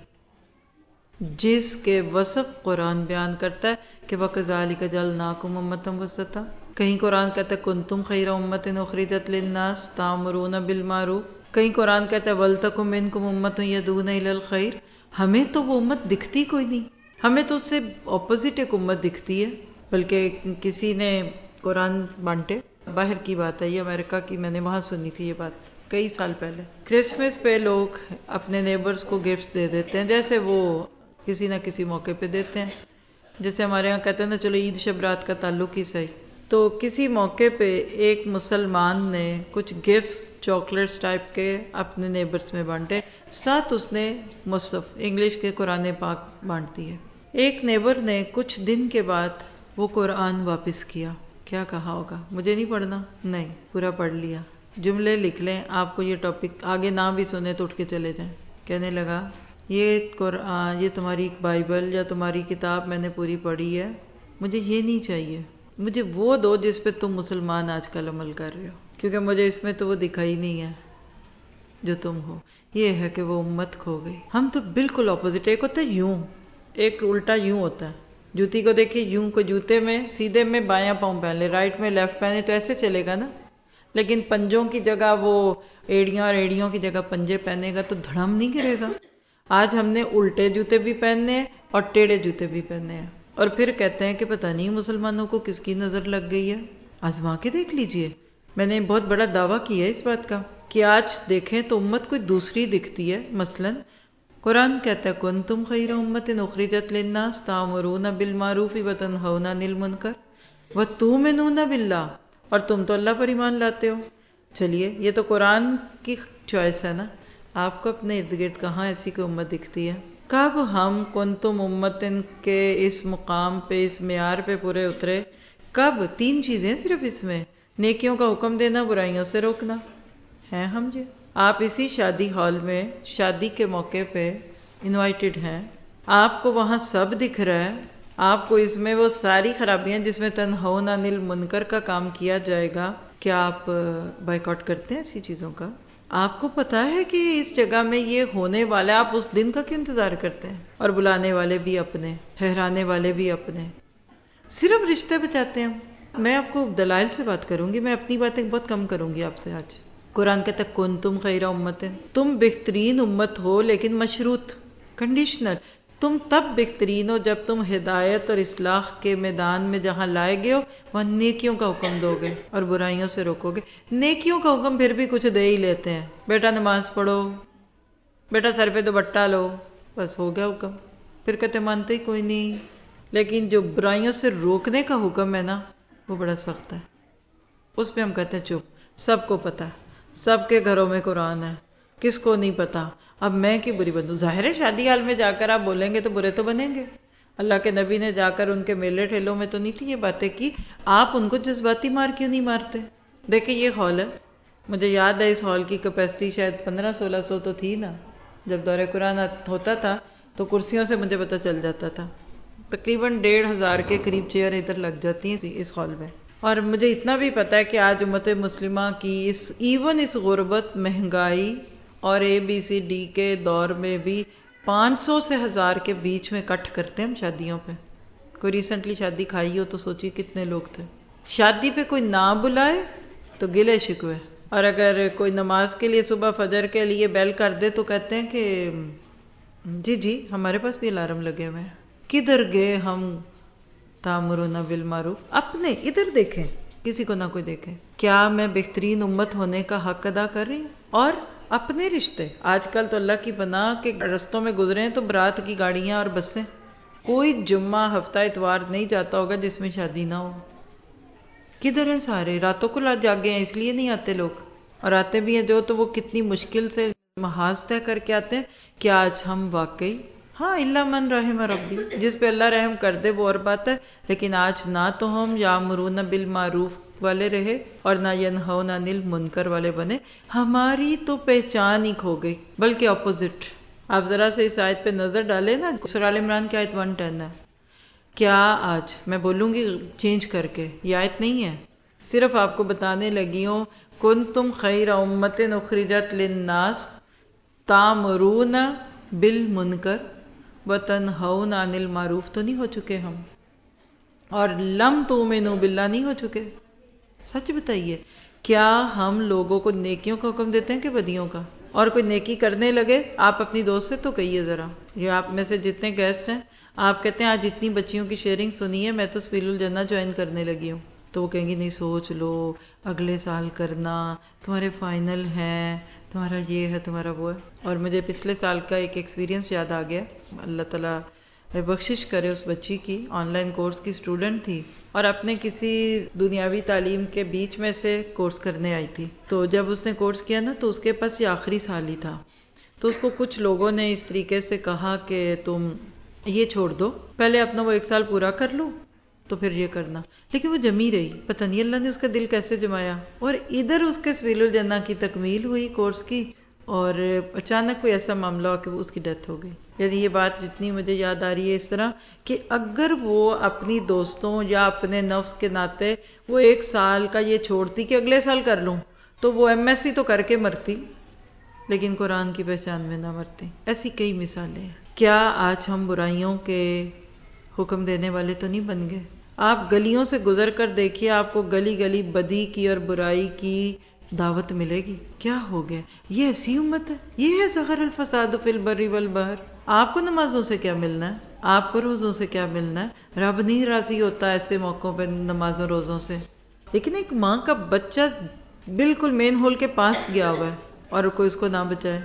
جس کے وصف قرآن بیان کرتا ہے کہ وَكَذَلِكَ جَعَلْنَاكُمْ أُمَّةً وَسَطًا۔ کہیں قرآن کہتا ہے كُنْتُمْ خَيْرَ أُمَّةٍ أُخْرِجَتْ لِلنَّاسِ تَأْمُرُونَ بِالْمَعْرُوفِ، کہیں قرآن کہتا ہے وَلْتَكُن مِّنكُمْ أُمَّةٌ يَدْعُونَ إِلَى الْخَيْرِ۔ ہمیں تو وہ امت دکھتی کوئی نہیں، ہمیں تو اس سے اپوزٹ ایک امت دکھتی ہے۔ بلکہ کسی نے قرآن بانٹے، باہر کی بات ہے یہ، امریکہ کی، میں نے وہاں سنی تھی یہ بات کئی سال پہلے، کرسمس پہ لوگ اپنے نیبرز کو گفٹس دے دیتے ہیں، جیسے وہ کسی نہ کسی موقع پہ دیتے ہیں. جیسے ہمارے یہاں کہتے ہیں نا چلو عید شب رات کا تعلق ہی صحیح. تو کسی موقع پہ ایک مسلمان نے کچھ گفٹس چاکلیٹس ٹائپ کے اپنے نیبرز میں بانٹے، ساتھ اس نے مصحف انگلش کے قرآن پاک بانٹ دیے. ایک نیبر نے کچھ دن کے بعد وہ قرآن واپس کیا. کیا کہا ہوگا؟ مجھے نہیں پڑھنا؟ نہیں، پورا پڑھ لیا. جملے لکھ لیں، آپ کو یہ ٹاپک آگے نہ بھی سنے تو اٹھ کے چلے جائیں. کہنے لگا یہ قرآن، یہ تمہاری بائبل یا تمہاری کتاب میں نے پوری پڑھی ہے، مجھے یہ نہیں چاہیے، مجھے وہ دو جس پہ تم مسلمان آج کل عمل کر رہے ہو، کیونکہ مجھے اس میں تو وہ دکھائی نہیں ہے جو تم ہو. یہ ہے کہ وہ امت کھو گئی. ہم تو بالکل اپوزٹ. ایک ہوتا ہے یوں، ایک الٹا یوں ہوتا ہے. جوتی کو دیکھیے یوں، کو جوتے میں سیدھے میں بایاں پاؤں پہن لے، رائٹ میں لیفٹ پہنے تو ایسے چلے گا نا. لیکن پنجوں کی جگہ وہ ایڑیاں اور ایڑیوں کی جگہ پنجے پہنے گا تو دھڑم نہیں گرے گا. آج ہم نے الٹے جوتے بھی پہننے ہیں اور ٹیڑھے جوتے بھی پہننے ہیں، اور پھر کہتے ہیں کہ پتہ نہیں مسلمانوں کو کس کی نظر لگ گئی ہے. آزما کے دیکھ لیجئے. میں نے بہت بڑا دعویٰ کیا ہے اس بات کا کہ آج دیکھیں تو امت کوئی دوسری دکھتی ہے. مثلا قرآن کہتا ہے کنتم خیر امت اخرجت للناس تأمرون بالمعروف وتنہون عن المنکر وتؤمنون باللہ، اور تم تو اللہ پر ایمان لاتے ہو. چلیے یہ تو قرآن کی چوائس ہے نا. آپ کو اپنے ارد گرد کہاں ایسی کوئی امت دکھتی ہے؟ کب ہم کنتم امتن کے اس مقام پہ، اس معیار پہ پورے اترے؟ کب؟ تین چیزیں صرف اس میں: نیکیوں کا حکم دینا، برائیوں سے روکنا. ہیں ہم جی آپ اسی شادی ہال میں شادی کے موقع پہ انوائٹڈ ہیں، آپ کو وہاں سب دکھ رہا ہے، آپ کو اس میں وہ ساری خرابیاں جس میں تنہون عن المنکر کا کام کیا جائے گا، کیا آپ بائیکاٹ کرتے ہیں ایسی چیزوں کا؟ آپ کو پتا ہے کہ اس جگہ میں یہ ہونے والا ہے، آپ اس دن کا کیوں انتظار کرتے ہیں؟ اور بلانے والے بھی اپنے، ٹھہرانے والے بھی اپنے، صرف رشتے بچاتے ہیں. میں آپ کو دلائل سے بات کروں گی، میں اپنی باتیں بہت کم کروں گی آپ سے آج. قرآن کہتا ہے کنتم خیر امت، تم بہترین امت ہو، لیکن مشروط، کنڈیشنل. تم تب بہترین ہو جب تم ہدایت اور اصلاح کے میدان میں جہاں لائے گئے ہو وہاں نیکیوں کا حکم دو گے اور برائیوں سے روکو گے. نیکیوں کا حکم پھر بھی کچھ دے ہی لیتے ہیں، بیٹا نماز پڑھو، بیٹا سر پہ دوپٹہ لو، بس ہو گیا حکم. پھر کہتے مانتے ہی کوئی نہیں. لیکن جو برائیوں سے روکنے کا حکم ہے نا وہ بڑا سخت ہے. اس پہ ہم کہتے ہیں چپ، سب کو پتا ہے، سب کے گھروں میں قرآن ہے، کس کو نہیں پتا؟ اب میں کی بری بنوں؟ ظاہر ہے شادی حال میں جا کر آپ بولیں گے تو برے تو بنیں گے. اللہ کے نبی نے جا کر ان کے میلے ٹھیلوں میں تو نہیں تھی یہ باتیں کی. آپ ان کو جذباتی مار کیوں نہیں مارتے؟ دیکھیں یہ ہال ہے، مجھے یاد ہے اس ہال کی کیپیسٹی شاید پندرہ سولہ سو تو تھی نا. جب دورہ قرآن ہوتا تھا تو کرسیوں سے مجھے پتہ چل جاتا تھا. تقریباً ڈیڑھ ہزار کے قریب چیئر ادھر لگ جاتی ہیں اس ہال میں. اور مجھے اتنا بھی پتا ہے کہ آج امت مسلمہ کی اس ایون اس غربت، مہنگائی اور اے بی سی ڈی کے دور میں بھی پانچ سو سے ہزار کے بیچ میں کٹ کرتے ہیں ہم شادیوں پہ. کوئی ریسنٹلی شادی کھائی ہو تو سوچیے کتنے لوگ تھے. شادی پہ کوئی نہ بلائے تو گلے شکوے، اور اگر کوئی نماز کے لیے صبح فجر کے لیے بیل کر دے تو کہتے ہیں کہ جی جی ہمارے پاس بھی الارم لگے ہوئے ہیں. کدھر گئے ہم تامرون بالمعروف؟ اپنے ادھر دیکھیں، کسی کو نہ کوئی دیکھے. کیا میں بہترین امت ہونے کا حق ادا کر رہی ہوں؟ اور اپنے رشتے، آج کل تو اللہ کی پناہ کے رستوں میں گزرے ہیں تو برات کی گاڑیاں اور بسیں. کوئی جمعہ ہفتہ اتوار نہیں جاتا ہوگا جس میں شادی نہ ہو. کدھر ہیں سارے؟ راتوں کو جاگے ہیں اس لیے نہیں آتے لوگ، اور آتے بھی ہیں جو تو وہ کتنی مشکل سے محاذ طے کر کے آتے ہیں. کہ آج ہم واقعی، ہاں الا من رحم ربی، جس پہ اللہ رحم کر دے وہ اور بات ہے. لیکن آج نہ تو ہم یامرون بالمعروف والے رہے اور نہ ینہون عن المنکر والے بنے. ہماری تو پہچان ہی کھو گئی، بلکہ اپوزٹ. آپ ذرا سے اس آیت پہ نظر ڈالیں نا، سورہ آل عمران کی آیت ایک سو دس ہے. کیا آج میں بولوں گی چینج کر کے، یہ آیت نہیں ہے، صرف آپ کو بتانے لگی ہوں کنتم خیر امت اخرجت للناس تامرون بالمنکر وتنہون عن المعروف تو نہیں ہو چکے ہم، اور لم تؤمنوا باللہ نہیں ہو چکے. سچ بتائیے، کیا ہم لوگوں کو نیکیوں کا حکم دیتے ہیں کہ بدیوں کا؟ اور کوئی نیکی کرنے لگے، آپ اپنی دوست سے تو کہیے ذرا، یہ آپ میں سے جتنے گیسٹ ہیں، آپ کہتے ہیں آج اتنی بچیوں کی شیئرنگ سنی ہے، میں تو سبیل الجنہ جوائن کرنے لگی ہوں، تو وہ کہیں گی نہیں سوچ لو، اگلے سال کرنا، تمہارے فائنل ہیں، تمہارا یہ ہے، تمہارا وہ ہے. اور مجھے پچھلے سال کا ایک ایکسپیرینس یاد آ گیا. اللہ تعالیٰ بخشش کرے اس بچی کی، آن لائن کورس کی اسٹوڈنٹ تھی اور اپنے کسی دنیاوی تعلیم کے بیچ میں سے کورس کرنے آئی تھی. تو جب اس نے کورس کیا نا تو اس کے پاس یہ آخری سال ہی تھا. تو اس کو کچھ لوگوں نے اس طریقے سے کہا کہ تم یہ چھوڑ دو، پہلے اپنا وہ ایک سال پورا کر لو تو پھر یہ کرنا. لیکن وہ جمی رہی، پتہ نہیں اللہ نے اس کا دل کیسے جمایا. اور ادھر اس کے سبیل الجنہ کی تکمیل ہوئی کورس کی، اور اچانک کوئی ایسا معاملہ ہوا کہ اس کی ڈیتھ ہو گئی. یعنی یہ بات جتنی مجھے یاد آ رہی ہے اس طرح کہ اگر وہ اپنی دوستوں یا اپنے نفس کے ناطے وہ ایک سال کا یہ چھوڑتی کہ اگلے سال کر لوں، تو وہ ایم ایس سی تو کر کے مرتی لیکن قرآن کی پہچان میں نہ مرتی. ایسی کئی مثالیں ہیں. کیا آج ہم برائیوں کے حکم دینے والے تو نہیں بن گئے؟ آپ گلیوں سے گزر کر دیکھیے، آپ کو گلی گلی بدی کی اور برائی کی دعوت ملے گی. کیا ہو گیا؟ یہ ایسی امت ہے، یہ ہے ظہر الفساد فی البر والبحر. آپ کو نمازوں سے کیا ملنا ہے؟ آپ کو روزوں سے کیا ملنا ہے؟ رب نہیں راضی ہوتا ایسے موقعوں پہ نمازوں روزوں سے. لیکن ایک ماں کا بچہ بالکل مین ہول کے پاس گیا ہوا ہے اور کوئی اس کو نہ بچائے.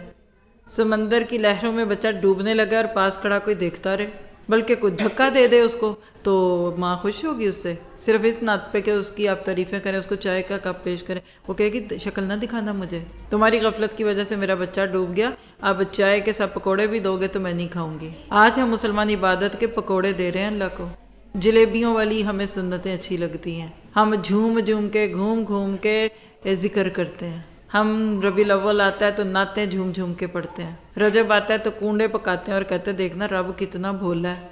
سمندر کی لہروں میں بچہ ڈوبنے لگا اور پاس کھڑا کوئی دیکھتا رہے، بلکہ کوئی دھکا دے دے اس کو، تو ماں خوش ہوگی اس سے، صرف اس نعت پہ کہ اس کی آپ تعریفیں کریں، اس کو چائے کا کپ پیش کریں. وہ کہے گی شکل نہ دکھانا مجھے، تمہاری غفلت کی وجہ سے میرا بچہ ڈوب گیا، آپ چائے کے ساتھ پکوڑے بھی دو گے تو میں نہیں کھاؤں گی. آج ہم مسلمان عبادت کے پکوڑے دے رہے ہیں اللہ کو. جلیبیوں والی ہمیں سنتیں اچھی لگتی ہیں، ہم جھوم جھوم کے گھوم گھوم کے ذکر کرتے ہیں. ہم ربیع الاول آتا ہے تو نعتیں جھوم جھوم کے پڑھتے ہیں. رجب آتا ہے تو کنڈے پکاتے ہیں اور کہتے ہیں دیکھنا رب کتنا بھولا ہے،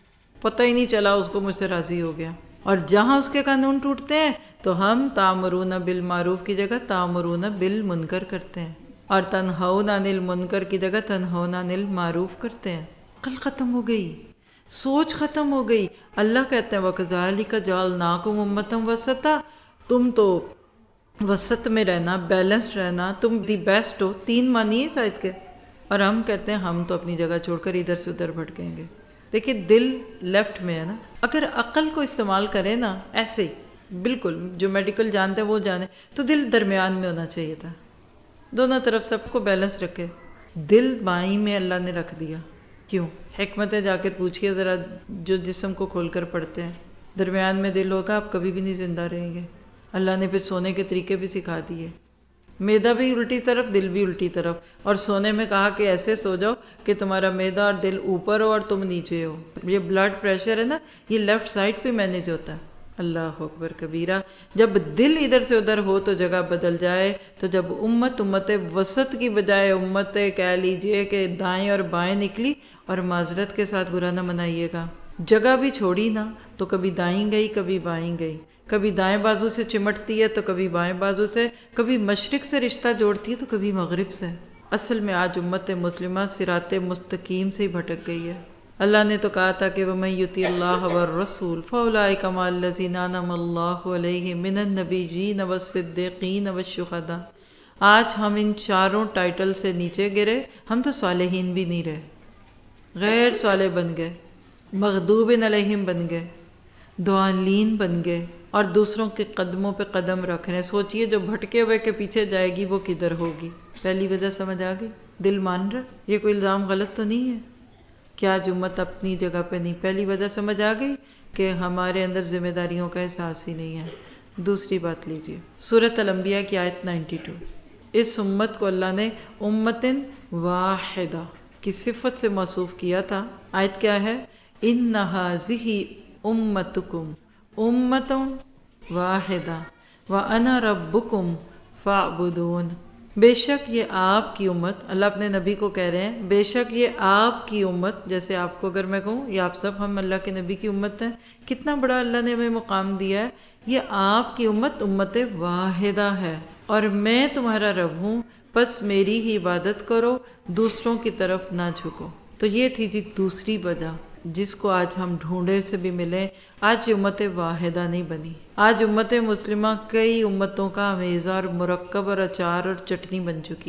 پتہ ہی نہیں چلا اس کو مجھ سے راضی ہو گیا. اور جہاں اس کے قانون ٹوٹتے ہیں تو ہم تامرون بالمعروف کی جگہ تامرون بالمنکر کرتے ہیں، اور تنہون عن المنکر کی جگہ تنہون عن المعروف کرتے ہیں. عقل ختم ہو گئی، سوچ ختم ہو گئی. اللہ کہتے ہیں وَكَذَلِكَ جَعَلْنَاكُمْ أُمَّةً وَسَطًا، تم تو وسط میں رہنا، بیلنس رہنا، تم دی بیسٹ ہو. تین معنی ہے شاید کے. اور ہم کہتے ہیں ہم تو اپنی جگہ چھوڑ کر ادھر سے ادھر بھٹکیں گے. دیکھیں دل لیفٹ میں ہے نا. اگر عقل کو استعمال کرے نا ایسے ہی بالکل جو میڈیکل جانتے ہیں وہ جانے، تو دل درمیان میں ہونا چاہیے تھا، دونوں طرف سب کو بیلنس رکھے. دل بائیں میں اللہ نے رکھ دیا. کیوں؟ حکمتیں جا کر پوچھئے ذرا جو جسم کو کھول کر پڑھتے ہیں. درمیان میں دل ہوگا آپ کبھی بھی نہیں زندہ رہیں گے. اللہ نے پھر سونے کے طریقے بھی سکھا دیے. میدا بھی الٹی طرف، دل بھی الٹی طرف. اور سونے میں کہا کہ ایسے سو جاؤ کہ تمہارا میدا اور دل اوپر ہو اور تم نیچے ہو. یہ بلڈ پریشر ہے نا، یہ لیفٹ سائڈ پہ مینج ہوتا ہے. اللہ اکبر کبیرہ. جب دل ادھر سے ادھر ہو تو جگہ بدل جائے. تو جب امت امت وسط کی بجائے امت کہہ لیجئے کہ دائیں اور بائیں نکلی، اور معذرت کے ساتھ برا نہ منائیے گا، جگہ بھی چھوڑی نا تو کبھی دائیں گئی کبھی بائیں گئی، کبھی دائیں بازو سے چمٹتی ہے تو کبھی بائیں بازو سے، کبھی مشرق سے رشتہ جوڑتی ہے تو کبھی مغرب سے. اصل میں آج امت مسلمہ صراط مستقیم سے ہی بھٹک گئی ہے. اللہ نے تو کہا تھا کہ وَمَن يُطِعِ اللَّهَ وَالرَّسُولَ فَأُولَٰئِكَ مَعَ الَّذِينَ أَنْعَمَ اللَّهُ عَلَيْهِم مِّنَ النَّبِيِّينَ وَالصِّدِّيقِينَ وَالشُّهَدَاءِ. آج ہم ان چاروں ٹائٹل سے نیچے گرے، ہم تو صالحین بھی نہیں رہے، غیر صالح بن گئے، مغضوب علیہم بن گئے، ضالین بن گئے، اور دوسروں کے قدموں پہ قدم رکھ رہے ہیں. سوچئے جو بھٹکے ہوئے کے پیچھے جائے گی وہ کدھر ہوگی. پہلی وجہ سمجھ آ گئی؟ دل مان رہا، یہ کوئی الزام غلط تو نہیں ہے کیا امت اپنی جگہ پہ نہیں. پہلی وجہ سمجھ آ گئی کہ ہمارے اندر ذمہ داریوں کا احساس ہی نہیں ہے. دوسری بات لیجئے سورۃ الانبیاء کی آیت ننانوے. اس امت کو اللہ نے امتن واحدہ کی صفت سے موصوف کیا تھا. آیت کیا ہے؟ ان ھذہ امتکم امۃ واحدہ وانا ربکم فاعبدون. بے شک یہ آپ کی امت، اللہ اپنے نبی کو کہہ رہے ہیں بے شک یہ آپ کی امت، جیسے آپ کو اگر میں کہوں یہ آپ سب ہم اللہ کے نبی کی امت ہیں، کتنا بڑا اللہ نے ہمیں مقام دیا ہے. یہ آپ کی امت امت واحدہ ہے اور میں تمہارا رب ہوں، بس میری ہی عبادت کرو، دوسروں کی طرف نہ جھکو. تو یہ تھی جی دوسری وجہ جس کو آج ہم ڈھونڈے سے بھی ملیں. آج یہ امت واحدہ نہیں بنی، آج امت مسلمہ کئی امتوں کا امیزہ اور مرکب اور اچار اور چٹنی بن چکی ہے.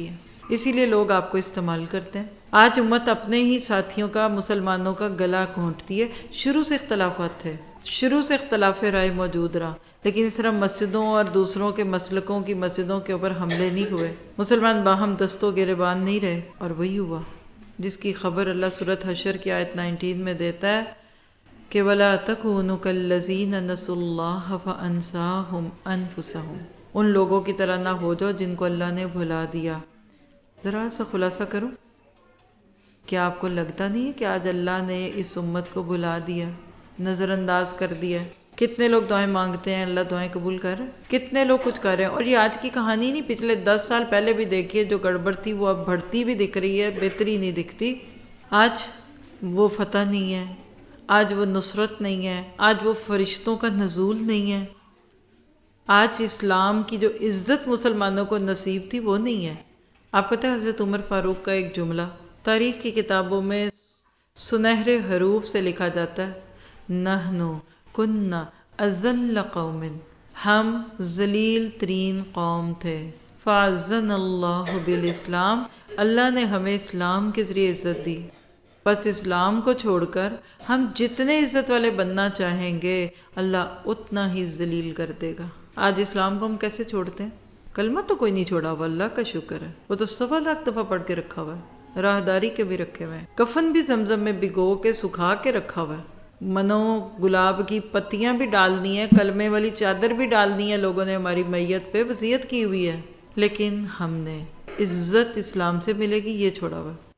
اسی لیے لوگ آپ کو استعمال کرتے ہیں۔ آج امت اپنے ہی ساتھیوں کا، مسلمانوں کا گلا گھونٹتی ہے۔ شروع سے اختلافات تھے، شروع سے اختلاف رائے موجود رہا، لیکن اس طرح مسجدوں اور دوسروں کے مسلکوں کی مسجدوں کے اوپر حملے نہیں ہوئے، مسلمان باہم دستوں گریبان نہیں رہے، اور وہی ہوا جس کی خبر اللہ سورۃ حشر کی آیت نائنٹین میں دیتا ہے کہ وَلَا تَكُونُوا كَالَّذِينَ نَسُوا اللَّهَ فَأَنسَاهُمْ أَنفُسَهُمْ، ان لوگوں کی طرح نہ ہو جاؤ جن کو اللہ نے بھلا دیا۔ ذرا سا خلاصہ کروں، کیا آپ کو لگتا نہیں ہے کہ آج اللہ نے اس امت کو بھلا دیا، نظر انداز کر دیا؟ کتنے لوگ دعائیں مانگتے ہیں، اللہ دعائیں قبول کر رہے ہیں، کتنے لوگ کچھ کر رہے ہیں، اور یہ آج کی کہانی نہیں، پچھلے دس سال پہلے بھی دیکھیے، جو گڑبڑ تھی وہ اب بڑھتی بھی دکھ رہی ہے، بہتری نہیں دکھتی۔ آج وہ فتح نہیں ہے، آج وہ نصرت نہیں ہے، آج وہ فرشتوں کا نزول نہیں ہے، آج اسلام کی جو عزت مسلمانوں کو نصیب تھی وہ نہیں ہے۔ آپ پتہ ہے حضرت عمر فاروق کا ایک جملہ تاریخ کی کتابوں میں سنہرے حروف سے لکھا جاتا ہے، نحنو کننا اذل قوم، ہم ذلیل ترین قوم تھے، فاعزنا اللہ بالاسلام، اللہ نے ہمیں اسلام کے ذریعے عزت دی، بس اسلام کو چھوڑ کر ہم جتنے عزت والے بننا چاہیں گے اللہ اتنا ہی ذلیل کر دے گا۔ آج اسلام کو ہم کیسے چھوڑتے ہیں؟ کلمہ تو کوئی نہیں چھوڑا ہوا، اللہ کا شکر ہے، وہ تو سوا لاکھ دفعہ پڑھ کے رکھا ہوا ہے، راہداری کے بھی رکھے ہوئے ہیں، کفن بھی زمزم میں بھگو کے سکھا کے رکھا ہوا ہے، منو گلاب کی پتیاں بھی ڈالنی ہے، کلمے والی چادر بھی ڈالنی ہے، لوگوں نے ہماری میت پہ وصیت کی ہوئی ہے، لیکن ہم نے عزت اسلام سے ملے گی یہ چھوڑا ہوا ہے۔